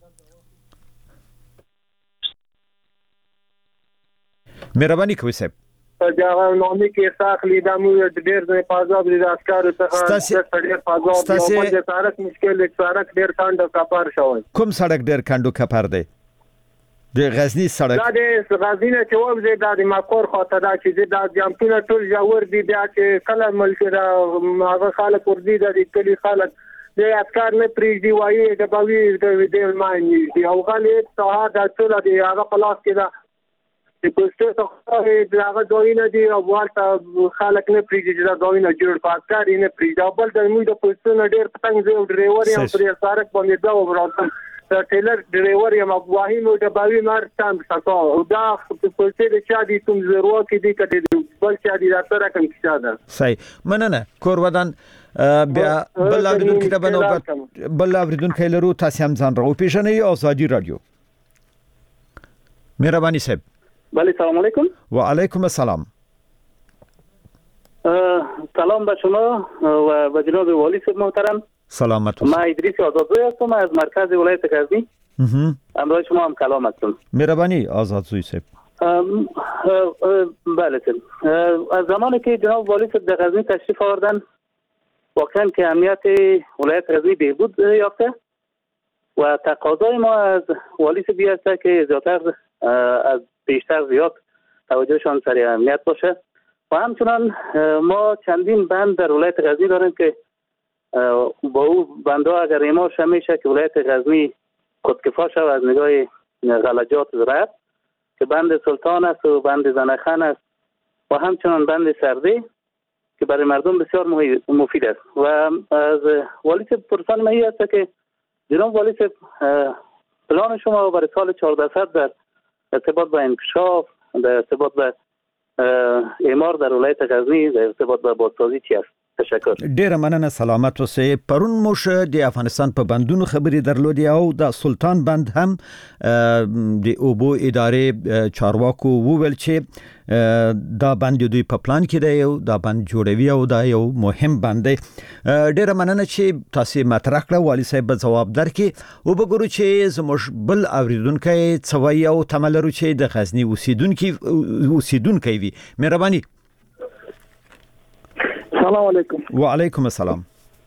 مهرباني کوئ صاحب جاغه نومي کې ساخلی د مو د ډیر د پازاب د عسکرو څخه د ډیر پازاب د سړک مشکل د سړک ډیر کاندو کپار شوی کوم سړک ډیر کاندو کپار دی د غزنی سړک دا د غزنی چې وځي د ماکور خاطر دا چې د جامپونه ټول جوړ دي بیا چې کله ملک دا هغه خلک ور دي د کلی خلک د عسكر نه پریږدي وایي د باوی د ویډیو مانی دی او غلې ته دا ټول دی هغه پلاس کې دا چې پوسټر څخه د هغه دوینه دی او ورته خلک نه پریږدي چې دا دوینه جوړ پاتکار نه پریږدي بل د موږ د پوسټر نه ډیر پتنګ دی ډرایور یې پرې سارک باندې دا وراته د ټیلر ډرایور یې مغواهی نو د باوی مار تام ساتو او دا پوسټر چې دی کوم ضرورت کې دی کړي بل چې دی راته کوم څه ده صحیح مننه کور ودان بیا بل اوریدون کتاب نو بل اوریدون کایلرو تاسو هم ځان راو پیژنې ازادي رادیو مهرباني صاحب بله سلام علیکم و علیکم السلام سلام به شما و به جناب والی صاحب محترم سلامت ما ادریس آزادزوی هستم از مرکز ولایت غزنی همراه شما هم کلام هستم مهربانی آزادزوی صاحب بله از زمانی که جناب والی صاحب در غزنی تشریف آوردن واقعا که امنیت ولایت غزنی بهبود یافته و تقاضای ما از والی صاحب است که زیادتر از بیشتر زیاد توجهشان سر امنیت باشه و همچنان ما چندین بند در ولایت غزنی داریم که با او بندها اگر اعمال میشه که ولایت غزنی خودکفا شود از نگاه غلجات زراعت که بند سلطان است و بند زنخان است و همچنان بند سرده که برای مردم بسیار مفید است و از والی صاحب پرسان ما است که جناب والی صاحب پلان شما برای سال چهارده صد در ارتباط با انکشاف در ارتباط با اعمار در ولایت غزنی در ارتباط با بازسازی چی است؟ تشکر. ډیره مننه سلامت اوسئ. پرون موږ د افغانستان په بندونو خبرې درلودې او د سلطان بند هم د اوبو ادارې چارواکو وویل چې دا بند دوی په پلان کې دی او دا بند جوړوي او دا یو مهم بند دی. ډیره مننه چې تاسو مطرح کړه. والی صاحب به جواب درکړي او وګورو چې زموږ بل اوریدونکو څه وایي او تمه لرو چې د غزنی اوسیدونکو اوسیدونکو وي. مهرباني. سلام علیکم. و علیکم السلام.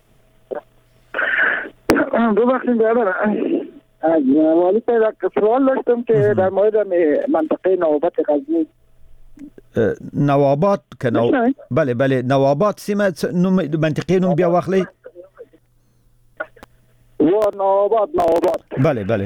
ببخشید برادر از والی صاحب سوال داشتم که در مورد منطقه نوابت غزنی. نوابات که نو... بله بله نوابات سیمه نوم منطقه نوم بیا واخلی. و نوابات نوابات بله بله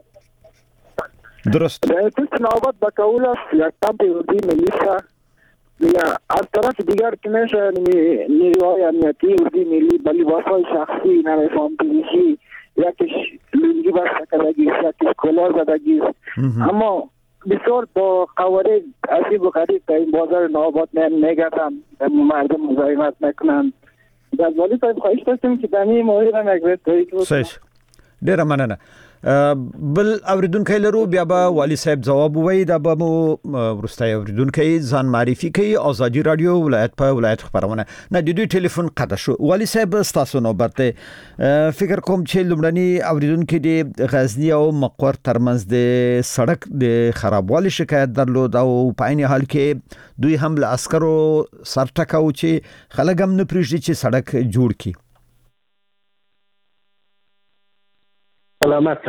درست. در پشت نوابات با کول است یک کمپ اردوی ملی یا از طرف دیگر که میشه نیروهای امنیتی اردوی ملی با لباسهای شخصی نمیفهم پیشی یکیش لنگی بسته کردگیست یکیش کلاه زدگیست اما بسیار با قوارب عجیب و غریب تا این بازار نوابات میگردن مردم مزاحمت میکنن. در والی صاحب خواهش داشتیم که دمی مورد هم اگرد دارید صحیح. ډیره مننه. بل اوریدونکو لرو بیا به والی صاحب جواب وایي. دا به مو ورستای اوریدونکو ځان معرفي کوي. آزادی رادیو ولایت په ولایت خبرونه نه د دوی ټلیفون قطع شو. والی صاحب ستاسو نوبت دی. فکر کوم چې لومړني اوریدونکو د غزنی او مقر ترمنځ د سړک د خرابوالي شکایت درلود او په عین حال کې دوی هم له عسکرو سر ټکاو چې خلک هم نه پریږدي چې سړک جوړ کړي. سلامت.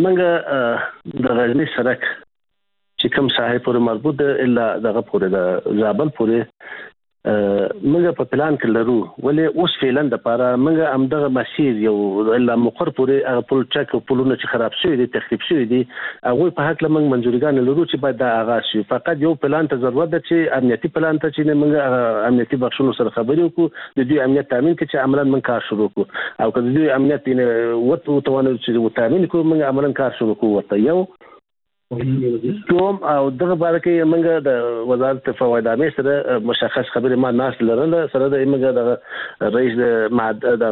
منګه د غزنی سړک چې کوم ساحه پورې مربوط ده الا دغه پورې د زابل پورې منګه په پلان کې لرو ولې اوس فعلا د پاره منګه همدغه مسیر یو الا مقر پورې هغه پل چک پلونه چې خراب شوی دي تخریب شوی دي هغه په حق لمنګ منځوريګان لرو چې باید د آغاز شي. فقط یو پلان ته ضرورت ده چې امنیتي پلان ته چې منګه امنیتي بخښونو سره خبرې وکړو د دوی امنیت تامین کې چې عملاً من کار شروع وکړو او کله دوی امنیت نه وته توانه چې تامین کوو منګه عملاً کار شروع کوو ورته یو کوم او دغه باره کې منګه د وزارت فوایدامې سره مشخص خبرې ما ناس لرله سره د منګه د رئیس ماده د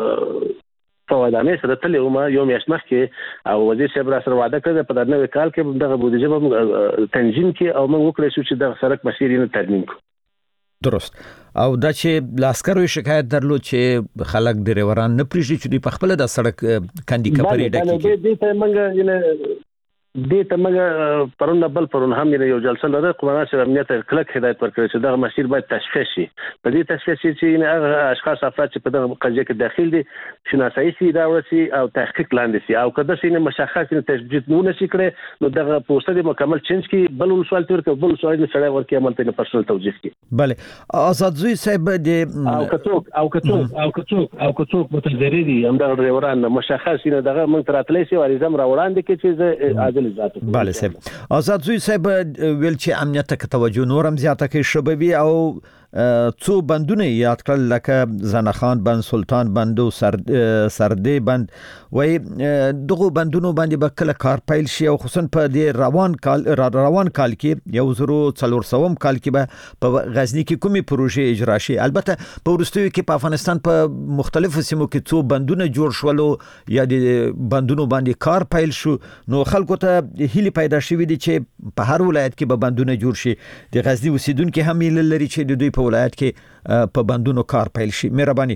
فوایدامې سره تل یو یو میاشت مخکې او وزیر صاحب را سره وعده کړې په دغه کال کې دغه بودیجه به تنظیم کې او موږ وکړو چې دغه سړک مسیر یې ترمیم کړو. درست. او دا چې لاسکرو شکایت درلود چې خلک ډریوران نه پریږدي چې دوی په خپل د سړک کاندي کپري ډکې دي. دې ته موږ یې دې ته موږ پرون بل پرون هم یو جلسه لرو قومانه چې امنیت کلک هدایت ورکړي چې دغه مسیر باید تشخیص شي. په دې تشخیص چې هغه اشخاص افراد چې په دغه قضیه کې داخل دي شناسایی شي دا ورسي او تحقیق لاندې شي او کله چې مشخص نه تثبیت نه نشي کړي نو دغه پوسټ د مکمل چینج کی بل سوال تر کې بل سوال سره ورکې عمل ته پرسنل توجیه کی. بله. آزاد زوی صاحب د او کڅوک او کڅوک او کڅوک او کڅوک متضرر دي هم دغه ډریوران مشخص نه دغه موږ تراتلې شي ورزم را وړاندې کې چې عادل بله صاحب. آزاد زوی صاحب ویل چې امنیت ته توجه نورم زیاته کوي شبوي او څو بندونه یاد کړل لکه زنخان بند سلطان بند او سرده بند وای دغه بندونو باندې به کله کار پیل شي او خصوصا په دې روان کال روان کال کې یو زرو څلور سوم کال کې به په غزنی کې کومي پروژې اجرا شي. البته په ورستیو کې په افغانستان په مختلفو سیمو کې څو بندونه جوړ شول یا د بندونو باندې کار پیل شو نو خلکو ته هیله پیدا شوې دي چې په هر ولایت کې به بندونه جوړ شي. د غزنی اوسیدونکو هم هیله لري چې د دوی په ولایت کې په بندونو کار پیل شي. مهرباني.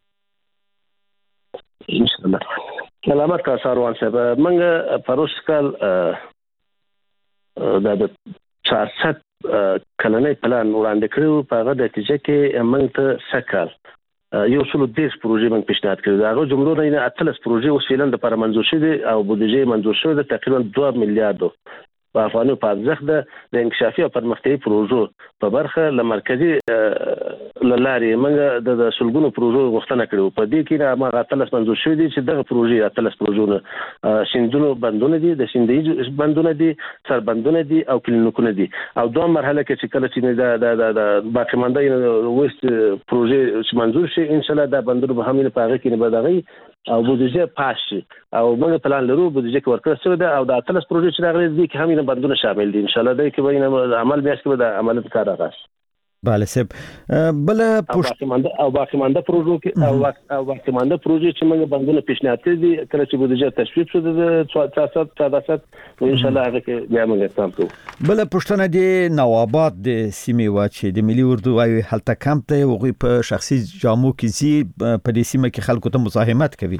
ان شاء الله. سلامت کا سروان صاحب منګه پروس کال د چارصد کلنۍ پلان وړاندې کړو په هغه د نتیجه کې موږ ته سکل یو څلور دیش پروژې موږ پیشنهاد کړو. هغه جمهور نه اتلس پروژې اوس فعلا د پر منظور شوه او بودیجه منظور شوه د تقریبا دوه میلیارډ په افغاني په ارزښت د انکشافي او پرمختیايي پروژو په برخه ل مرکزی لارې موږ د سلګونو پروژو غوښتنه کړو. په دې کې ما اتلس منظور شوه دي چې دغه پروژې اتلس پروژونه سیندونو بندونه دي، د سیندي بندونه دي، سر بندونه دي او کلینیکونه دي. او دوه مرحله کې چې کله چې د د باقی مانده وست پروژې چې منظور شي ان شاء الله دا بندونه به هم په هغه کې نه بدغي او بودیجه پاس شي او موږ پلان لرو بودیجه کې ورکړل شوی ده او د اتلس پروژې چې راغلي دي کې هم نه بندونه شامل دي. ان شاء الله دا کې به عمل بیا کې به عمل کار راغلی. بله سب بل پوښت او باقی مانده پروژو کې او او باقی مانده پروژې چې موږ بندونه پیشنهاد کړی دي کله چې بودیجه تصویب شوه د سیاست سیاست ان شاء الله هغه کې بیا موږ اقدام کوو. بل پښتنه دي نوابات د سیمې واچې د ملي اردو وايي هلته کمپ ته وغوي په شخصي جامو کې زی په دې سیمه کې خلکو ته مزاحمت کوي.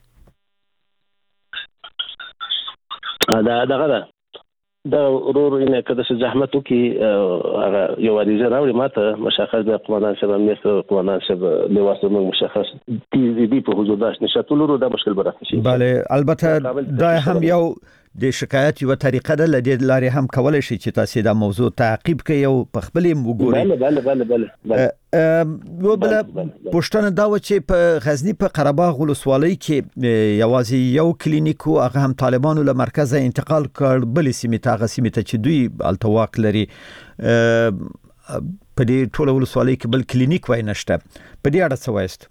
دا دغه ده دا ورور اینه کده چې زحمت وکي هغه یو اړیزه راوړي ماته مشخص د قومندان صاحب امنیت قومندان صاحب له واسطه موږ مشخص دي دي په حضور داش نشه ټول ورو دا مشکل برابر شي. بله البته دا هم یو د شکایت یو طریقه ده لدې لارې هم کولای شي چې تاسو دا موضوع تعقیب کړئ او په خپل وګورئ. بله بله بله بله و بل پښتنه دا و چې په غزنی په قره باغ ولسوالۍ کې یوازې یو کلینیک او هغه هم طالبانو له مرکزه انتقال کړ بل سیمه ته غسیمه ته چې دوی التواق لري. په دې ټوله ولسوالۍ کې بل کلینیک وای نشته. په دې اړه څه وایست؟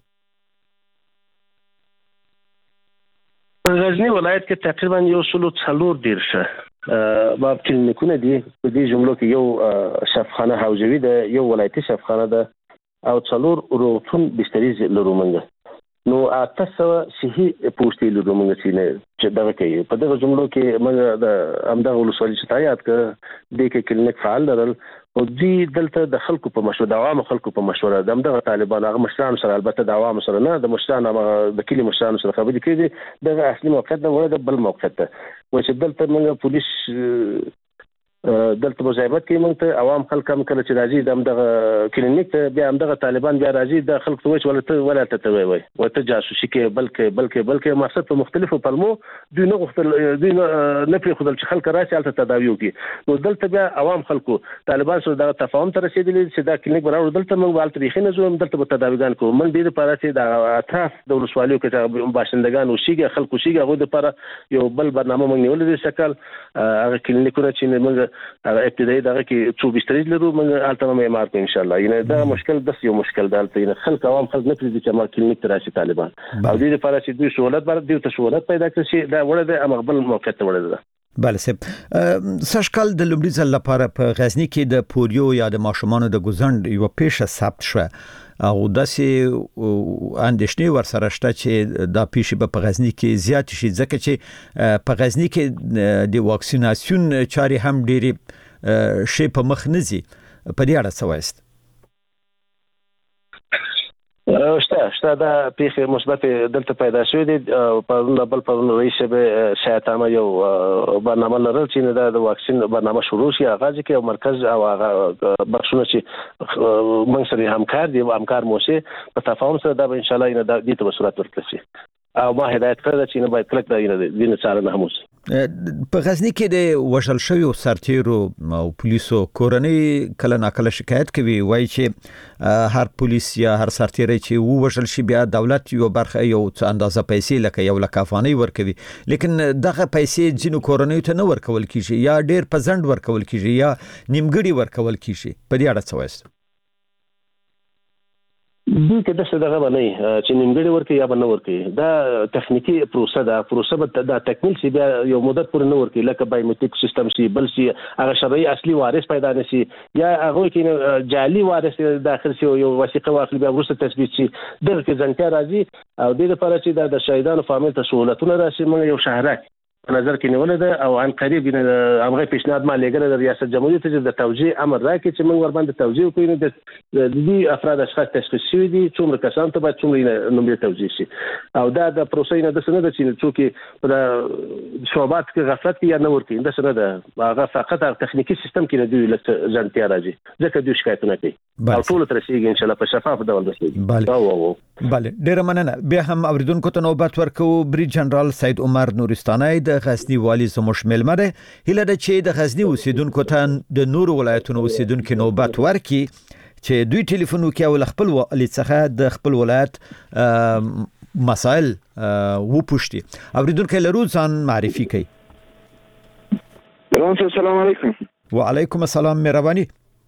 په غزنی ولایت کې تقریبا یو سلو څلور دیرشه باب کلینیکونه دي. په دې جملو کې یو شفاخانه حوزوي ده، یو ولایتي شفاخانه ده او څلور روغتون بسترې لرو موږ. نو تاسو صحي پوښتې لرو موږ چې دغه کوي. په دغه جملو کې موږ د امدغه ولسوالۍ چې تایید کړ د کې کلینیک فعال درل او دوی دلته د خلکو په مشوره د عوامو خلکو په مشوره د امدغه طالبان هغه مشران سره البته د عوامو سره نه د مشران د کلی مشران سره خبرې کړي دغه اصلي موقعیت د وړه د بل موقعیت ته و چې دلته موږ پولیس دلته مزایبت کوي موږ ته عوام خلک هم کله چې راځي د امدغه کلینیک ته بیا امدغه طالبان بیا راځي د خلک ته وایي ولته ولته ته وایي ورته جاسوسي کې بلکې بلکې بلکې مقصد په مختلفو پلمو دوی نه غوښتل دوی نه پرې خدل چې خلک راشي الته تداوی وکړي. نو دلته بیا عوام خلکو طالبان سره د تفاهم تر رسیدلی چې دا کلینیک براوړ دلته موږ والته ریخي نه زوم دلته به تداویګان کوو. موږ دې لپاره چې د اطراف د ولسوالیو کې باشندگان او شيګه خلکو شيګه غو لپاره یو بل برنامه موږ نیولې د شکل هغه کلینیکونه چې موږ هغه ابتدایي دغه کې څو بسترې لرو موږ الته معمار کو ان شاء الله. یعنی دا مشکل بس یو مشکل دالته یعنی خلک عوام خلک نه پریږدي چې ما کلینیک ته راشي طالبان او دې لپاره چې دوی سہولت بر دوی ته سہولت پیدا کړي دا وړه د امغبل موقعیت ته وړه ده. بله سب سشکل د لومړي ځل لپاره په غزنی کې د پولیو یا د ماشومانو د ګوزند یو پیښه ثبت شوه او داسې اندېښنې ورسره شته چې دا پیښې په غزنی کې زیات شي ځکه چې په غزنی کې د واکسیناسیون چارې هم ډېرې شی په مخ نه ځي. په دې اړه څه وایست؟ شته شته دا پیښه مثبت دلته پیدا شوې دي. په بل په رئیس به شایتامه یو برنامه لرل چې دا د واکسین برنامه شروع شي اغاز کې او مرکز او هغه بخښونه چې موږ سره همکار دي همکار موسی په تفاهم سره دا ان شاء الله نه د دې په صورت ورکړي او ما هدایت کړل چې نه باید کلک دا دینه څارنه هم وشي. په غزنی کې د وژل شویو سرتیرو او پولیسو کورنۍ کله ناکله شکایت کوي وایي چې هر پولیس یا هر سرتیری چې وژل شي بیا دولت یو برخه یو څه اندازه پیسې لکه یو لک افغانۍ ورکوي لیکن دغه پیسې ځینو کورنۍ ته نه ورکول کیږي یا ډیر په ځند ورکول کیږي یا نیمګړي ورکول کیږي. په دې اړه څه وایست؟ دوی کې دغه دغه باندې چې نیمګړي ورکي یا باندې ورکي دا تخنیکی پروسه ده پروسه به دا تکمیل شي بیا یو مدت پورې نه ورکي لکه بایومټریک سیستم شي بل شي هغه شرعي اصلي وارث پیدا نشي یا هغه کې جعلي وارث داخل شي یو وثیقه واخلي بیا ورسته تثبیت شي دغه کې ځنکا راځي او د لپاره چې د شهیدانو فامیل ته سہولتونه راشي موږ یو شهرک نظر کې نیولې ده او ان قریب هغه پیشنهاد ما لګره د ریاست جمهوریت ته د توجیه امر راکړي چې موږ ور باندې توجیه وکړو د دې افراد اشخاص تشخیص شوي دي څومره کسان ته باید څومره نومې توجیه شي او دا د پروسې نه د سند چې څوک په شعبات کې غفلت یا نه ورته د سند هغه فقط تخنیکی سیستم کې نه دی لکه ځانتیا راځي ځکه دوی شکایتونه کوي او ټول تر شيږي ان شاء الله په شفاف ډول رسېږي. بله بله ډیر مننه. بیا هم اوریدونکو ته نوبت ورکو. بریج جنرال سید عمر نورستاني د غزنی والی زموږ ملمه ده. هله د چې د غزنی اوسیدونکو ته د نور ولایتونو اوسیدونکو نوبت ورکي چې دوی ټلیفون وکړي او خپل ولایت څخه د خپل ولایت مسائل و پوښتي. اوریدونکو لرو ځان معرفي کوي. السلام علیکم. وعلیکم السلام. مهرباني.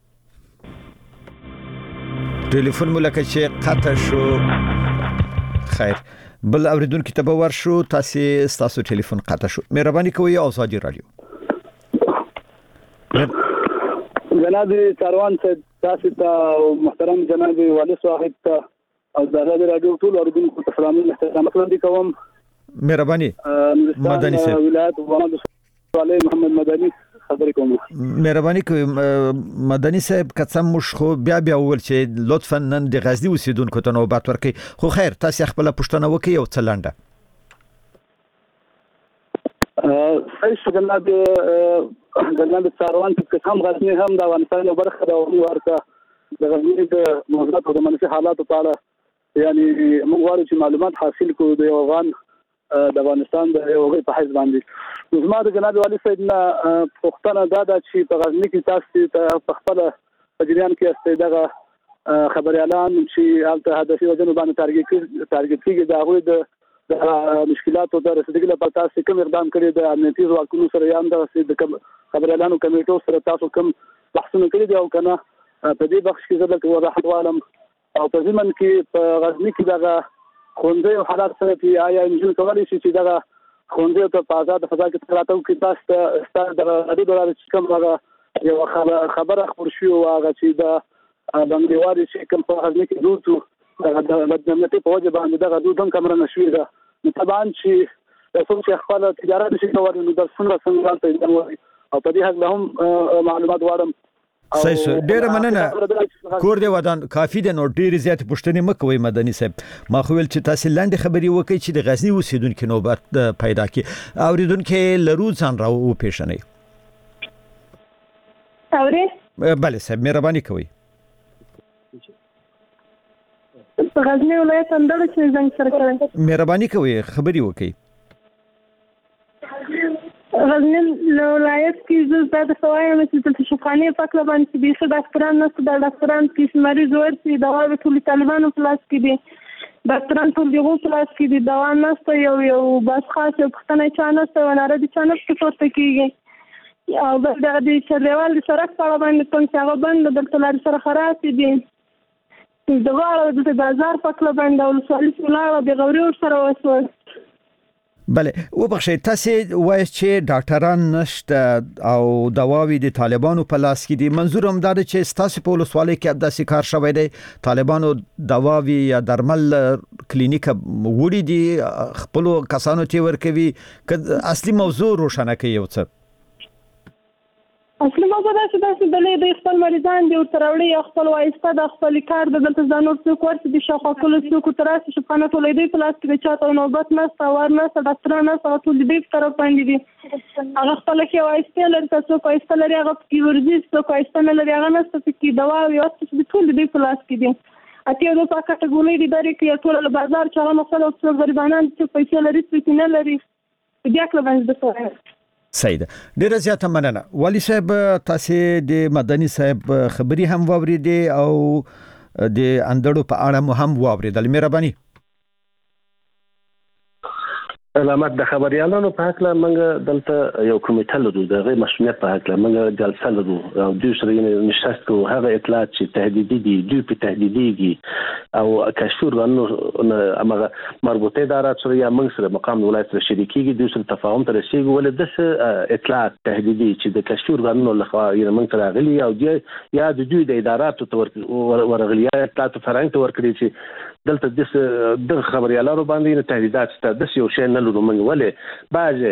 ټلیفون مو لکه چې قطع شو. خیر بل اوریدونکو ته به ورشو. تاسو تاسو ټلیفون قطع شو. مهرباني کوئ آزادی رادیو. جناب سروان صاحب تاسو ته محترم جناب والي صاحب ته او د آزادی رادیو ټول اوریدونکو ته سلام وړاندې کوم. مهرباني. مدني صاحب ولایت والي محمد مدني خبرې کوم. مهرباني کوي مدني صاحب قسم مش خو بیا بیا ول چې لطفا نن د غزنی اوسیدونکو ته نوبت ورکړي. خو خیر تاسو خپل پښتنه وکي او څلنده. صحیح جناب جناب سروان چې هم غزنی هم د افغانستان یو برخه ده او ورته د غزنی د موضوعات او د منفي حالاتو په اړه یعنی موږ غواړو چې معلومات حاصل کړو د افغان د افغانستان د یو غي په حیث باندې. زما د جناب والي صاحب نه پښتنه دا د چې په غزنی کې تاسو ته په خپل جریان کې است دغه خبري اعلان چې البته هدفي وجنه باندې ټارګټ ټارګټ کیږي دا غوي د د مشکلاتو د رسیدګۍ لپاره تاسو کوم اقدام کړی د امنیتي ځواکونو سره یا د خبري اعلان کمیټو سره تاسو کوم بحثونه کړی دي او کنه په دې بخش کې زه د وضاحت غواړم او په ځمن کې په غزنی کې دغه خوندې او حالات سره چې آیا انجن کولی شي چې دغه خوندې ته په آزاد فضا کې تراتو کې تاسو ستاسو د غړي ډول چې کوم هغه یو خبره خبر شو هغه چې د بنګوالي چې کوم په غزنی کې دوتو د مدنیت په وجه باندې دغه دوه کمره نشوي ده. طبعا چې څوک چې خپل تجارت شي کوي نو د څنګه څنګه ته او په دې حق هم معلومات غواړم. صحیح ډیر مننه. کور دی ودان کافی د نو ډیر زیات پښتنې مکوي مدني صاحب. ما خو ول چې تاسو لاندې خبري وکړي چې د غزنی اوسیدونکو نوبت پیدا کی اوریدونکو لرو ځان راو پیښنې. اوري بله صاحب مهرباني کوي. غزنی ولایت اندړ چې زنګ سره کوي. مهرباني کوي خبري وکړي. غزنی ولایت کې زه د سوایم چې د شفقانه فکر باندې چې د ډاکټرانو نه د ډاکټرانو کې مریض ورسي دوا به ټول طالبانو پلاس کې دي ډاکټرانو ټول دیغو پلاس کې دي دوا نشته یو یو بس خاصه پښتنه چانه وناره دي چانه څه کېږي او د دې چلیوال سره په باندې څنګه هغه باندې د تلار سره خراب دي د غاړه د بازار فکر باندې او سوالي سولاره د غوري سره وسو. بله وبخښئ تاسو وایي چې ډاکټران نشته او دواوی د طالبانو په لاس کې دي. منظور هم دا دی چې تاسو په ولسوالۍ کې داسې کار شوی دی طالبانو دواوی یا درمل کلینیک وړي دي خپل کسانو ته ورکوي که اصلي موضوع روښانه کوي یو څه. اصلي موضوع دا چې د لې د خپل مریضان دی او تراوړي یا خپل وایسته د خپل کار د دلته ځانور څوک ورته د شاخه کول څوک تراسي شپانه ټولې دی پلاس کې چاته نوبت نه ستوار نه ډاکټر نه ټول دې طرف باندې دي هغه خپل کې وایسته لري څوک وایسته لري هغه کې ورزي څوک وایسته نه لري هغه نه څه کې دوا یو څه ټول دې پلاس کې دي اته د پاکټ ګولې دي درې کې ټول بازار چې مسله او غریبانان چې پیسې لري څه نه لري بیا کله باندې د سید ډیر زیاته مننه. والی صاحب تاسو د مدني صاحب خبري هم واوریدي او د اندړو په اړه مو هم واوریدل. مهرباني. علامات د خبريالانو په حق لا منګه دلته یو کمیټه لرو د غیر مسؤلیت په حق لا منګه جلسه لرو او د سره نشست کو هغه اطلاعات چې تهدیدي دي دوی په تهدیديږي او کشفور غنو امغه مربوطه ادارات سره یا موږ سره مقام ولایت سره شریکيږي دوی سره تفاهم تر شي ول د اطلاعات تهدیدي چې د کشفور غنو لخوا یې موږ سره غلي او یا د دوی د ادارات ورغلي اطلاعات فرنګ ته ورکړي چې دلته د خبريالانو باندې تهدیدات ست د یو شی نه لرو موږ ولې باځه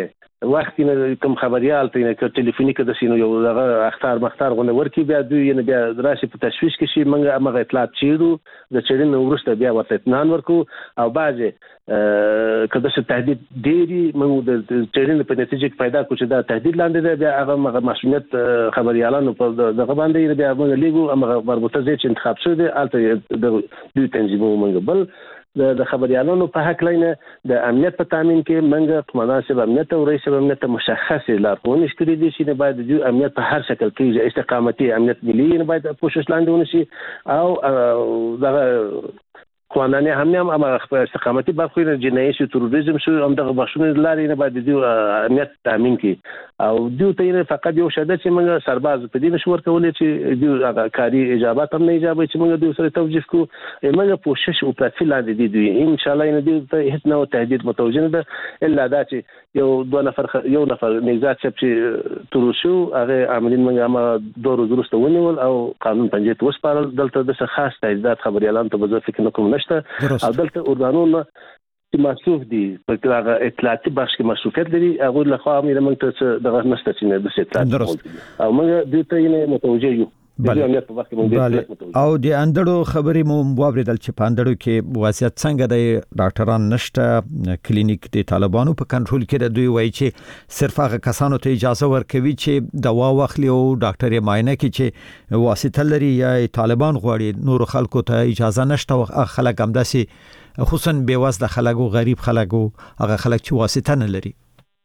وخت نه کوم خبريال ته نه ټلیفوني کې د سینو یو دغه اختار مختار غونه ورکی بیا دوی نه بیا راشي په تشویش کې شي موږ هغه اطلاعات چیرو د چړین ورسته بیا ورته اطمینان ورکو او بعضه کله چې تهدید ډیری موږ د چړین په نتیجه کې پیدا کو چې دا تهدید لاندې دی بیا هغه مسؤلیت خبريالانو په دغه باندې بیا موږ لیګو هغه مربوطه ځای چې انتخاب شوی دی البته د دوی تنظیمو موږ بل د خبريالانو په حق لینه د امنیت په تامین کې منګه په مناسب امنیت او رئیس امنیت مشخص لارښوونې شته دي چې باید د امنیت په هر شکل کې استقامتي امنیت ملي نه باید کوشش لاندې ونشي او دغه قانوني هم هم استقامتي برخې جنایي شو تروریزم شو هم دغه بخښنې لارې نه باید د امنیت تامین کې او دوی ته فقط یو شاده چې موږ سرباز په دې نشور کولای چې دوی هغه کاری اجابات هم نه اجابه چې موږ دوی سره توجیه کو موږ کوشش وکړو چې لاندې دي دوی ان شاء الله نه دوی ته هیڅ نوع تهدید متوجه نه ده الا دا چې یو دوه نفر یو نفر نگزات چې تروشو هغه عاملین موږ هم دوه ورځې وروسته ونیول او قانون پنځه ته وسپارل دلته د خاص تهدیدات خبريالان ته به فکر نکوم نشته او دلته اردانونه چې مسؤف دي په هغه اطلاعاتي بخش کې مسؤلیت لري هغه له خوا امیر موږ ته دغه نشته چې نه د ستات او موږ دوی ته یې متوجه یو بله او د اندړو خبرې مو واوریدل چې په اندړو کې وضعیت څنګه دی ډاکټران نشته کلینیک د طالبانو په کنټرول کې د دوی وایي چې صرف هغه کسانو ته اجازه ورکوي چې دوا واخلي او ډاکټر یې معاینه کوي چې واسطه لري یا طالبان غواړي نور خلکو ته اجازه نشته او خلک همداسې خصوصا بیوزله خلک او غریب خلک او هغه خلک چې واسطه نه لري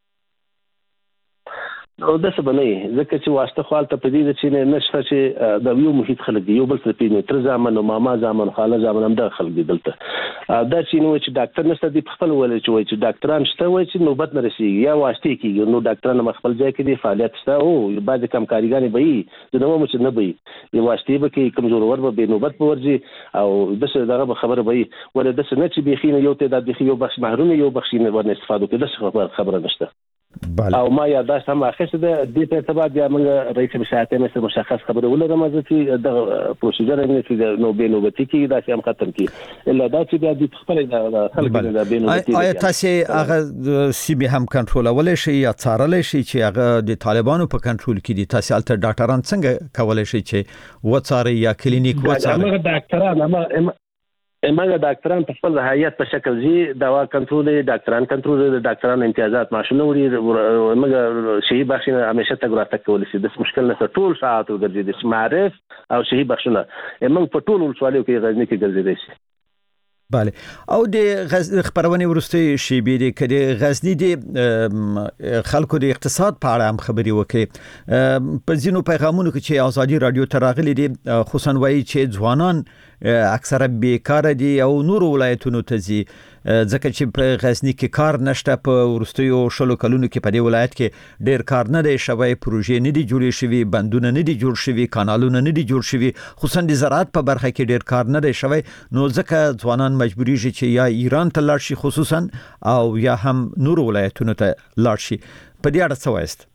او د څه بنې ځکه چې واسطه خپل ته پدې چې نشته چې د یو محیط خلک دی یو بل څه پیژني تر ځامن او ماما ځامن خاله ځامن هم د خلک دی دلته دا چې نو چې ډاکټر نشته دی خپل ولې چې وایي چې ډاکټران شته وایي چې نوبت نه رسیږي یا واسطه کیږي نو ډاکټران خپل ځای کې دی فعالیت شته او بعض کم کاریګان به وي د نو مچ نه وي یو واسطه به کې کمزور ور به نوبت ورځي او د څه دغه خبره به وي ولې د څه نه چې بيخینه یو ته د بيخي یو بخش محروم یو بخش نه ورنه استفاده کوي د څه خبره نشته بله او ما یاداشت هم اخیسته ده دې په ارتباط بیا موږ رئیس مشاهده مثل مشخص خبره ولرم چې د پروسیجر نه چې نو به نوبتي کې دا چې هم ختم کی الا دا چې بیا د خپل د خلک د بینوبتي آیا تاسو هغه سی بي هم کنټرول ولې شي یا څارل شي چې هغه د طالبانو په کنټرول کې دي تاسو الته ډاکټران څنګه کولای شي چې وڅاري یا کلینیک وڅاري هغه ډاکټران هم امغه ډاکټران په خپل هیئت په شکل زی دوا کنټرول ډاکټران کنټرول ډاکټران امتیازات ماشونه وړي امغه شهي بخښنه همیشه تګراته کول شي د مشکل نه ټول ساعت ورګرځي د معرف او شهي بخښنه امغه په ټول ولسوالیو کې غزنی کې ګرځي شي بله او د خبرونه ورسته شی بي د کډي غزنی د خلکو د اقتصاد په اړه هم خبري وکړي په ځینو پیغامونو کې چې ازادي رادیو تراغلي دي خصوصا وایي چې ځوانان اکثره بیکار دي او نور ولایتونو ته ځي ځکه چې په غزنی کې کار نشته په ورستیو شلو کلونو کې په دې ولایت کې ډېر کار نه دی شوی پروژې نه دي جوړې شوی بندونه نه دي جوړ شوی کانالونه نه دي جوړ شوی خصوصا د زراعت په برخه کې ډېر کار نه دی شوی نو ځکه ځوانان مجبوریږي چې یا ایران ته لاړ شي خصوصا او یا هم نور ولایتونو ته لاړ شي په دې اړه څه وایست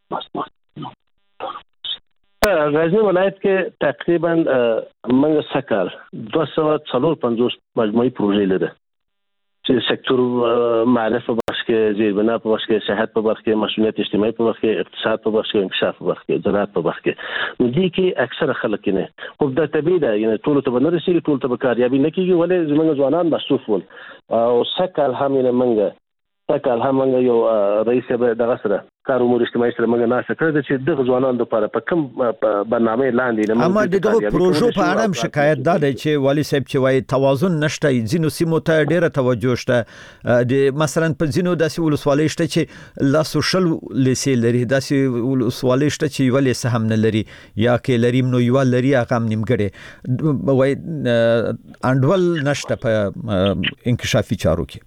غزنی ولایت کې تقریبا موږ سکر دوه سوه څلور پنځوس مجموعي پروژې لري چې سکتور معرف په بخش کې زیربنا په بخش کې صحت په بخش کې مسؤلیت اجتماعي په بخش کې اقتصاد په بخش کې انکشاف په بخش کې زراعت په بخش کې نو دې کې اکثر خلک نه خو د طبيعي ده یعنی ټول ته نه رسیږي ټول ته کاریابي نه کیږي ولې زموږ ځوانان مصروف ول او سکر هم نه منګه سکر هم منګه یو رئیس به دغه سره کار امور اجتماعي سره موږ نه سکړه چې د ځوانانو لپاره په کوم برنامه لاندې نه اما دغه پروژو په اړه شکایت ده چې والی صاحب چې وايي توازن نشته ځینو سیمو ته ډیره توجه شته د مثلا په ځینو داسې ولسوالۍ شته چې لا سوشل لیسې لري داسې ولسوالۍ شته چې ولی سهم نه لري یا کې لري نو یو لري هغه نیمګړی وای انډول نشته په انکشافي چارو کې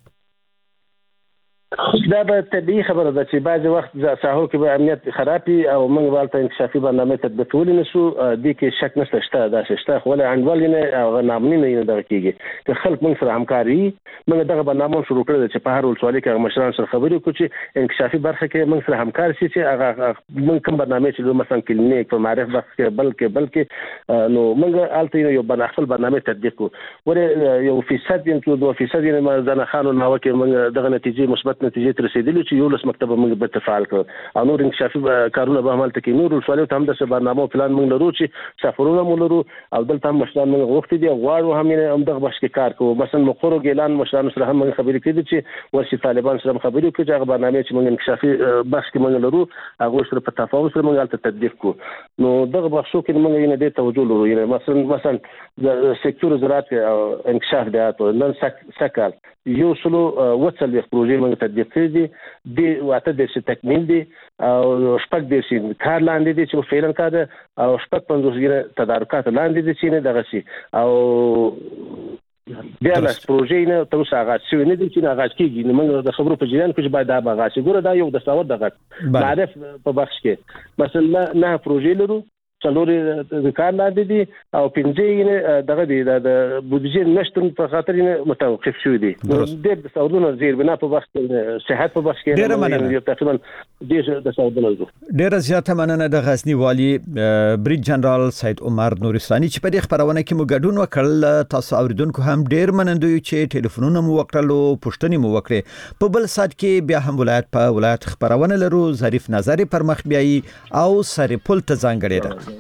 دا به طبيعي خبره ده چې بعض وخت ساحو کې به امنیت خرابي او موږ ولته انکشافي برنامه تطبیقول نه شو د کې شک نشته شته دا شته خو له انډول نه او نامني نه دغه کېږي چې خلک موږ سره همکاري موږ دغه برنامه شروع کړل چې په هر ولسوالۍ کې مشران سره خبرې وکړو چې انکشافي برخه کې موږ سره همکار شي چې هغه موږ کوم برنامه چې مثلا کلینیک په معرف برخه کې بلکې بلکې نو موږ الته یو برنامه برنامه تطبیق وکړو ور یو فیصد یو دوه فیصد یې ما ځنه خانو نو کې موږ دغه نتیجې مثبت نتیجې ته رسیدلی چې یو لس مکتب موږ به تفعال کړ او نور انکشافي کارونه به عمل تکي نور ولسوالۍ ته هم د برنامه پلان موږ لرو چې سفرونه موږ لرو او دلته هم مشران موږ غوښتي دي غواړو هم هم دغه بحث کې کار کوو مثلا مقر ګیلان مشران سره هم موږ خبرې کړې چې ورسي طالبان سره خبرې وکړي چې هغه برنامه چې موږ انکشافي بحث کې موږ لرو هغه سره په تفاهم سره موږ البته تطبیق کوو نو دغه بحثو کې موږ یې نه د توجه لرو یعنی مثلا مثلا د سکتور زراعت او انکشاف د اتو نن سکال یو سلو وصل د پروژې موږ تطبیق کړی دي د واته د تکمیل دي او شپږ د سین کار لاندې دي چې فعلا کار او شپږ پنځوس ګره تدارکات لاندې دي چې نه دغه سي او بیا لاس پروژې نه تر اوسه آغاز شوی نه دي چې آغاز کیږي نو موږ د خبرو په جریان کې باید دا آغاز شي ګوره دا یو د ساوت دغه معرف په بخش کې مثلا نه پروژې لرو څلورې د کار لاندې دي او پنځه نه دغه دي د بودیجې نشټون په خاطر نه متوقف شوی دي د سعودونو زیر بنا په وخت صحت په بخش کې ډیره مننه تقریبا د سعودونو ډیره زیاته مننه د غزنی والی بریګ جنرال سید عمر نورستاني چې په دې خبرونه کې مو ګډون وکړل تاسو اوریدونکو هم ډیر منندوی چې ټلیفونونه مو وکړلو پښتني مو وکړي په بل سات کې بیا هم ولایت په ولایت خبرونه لرو ظریف نظر پر مخ بیاي او سره پل ته ځانګړي ده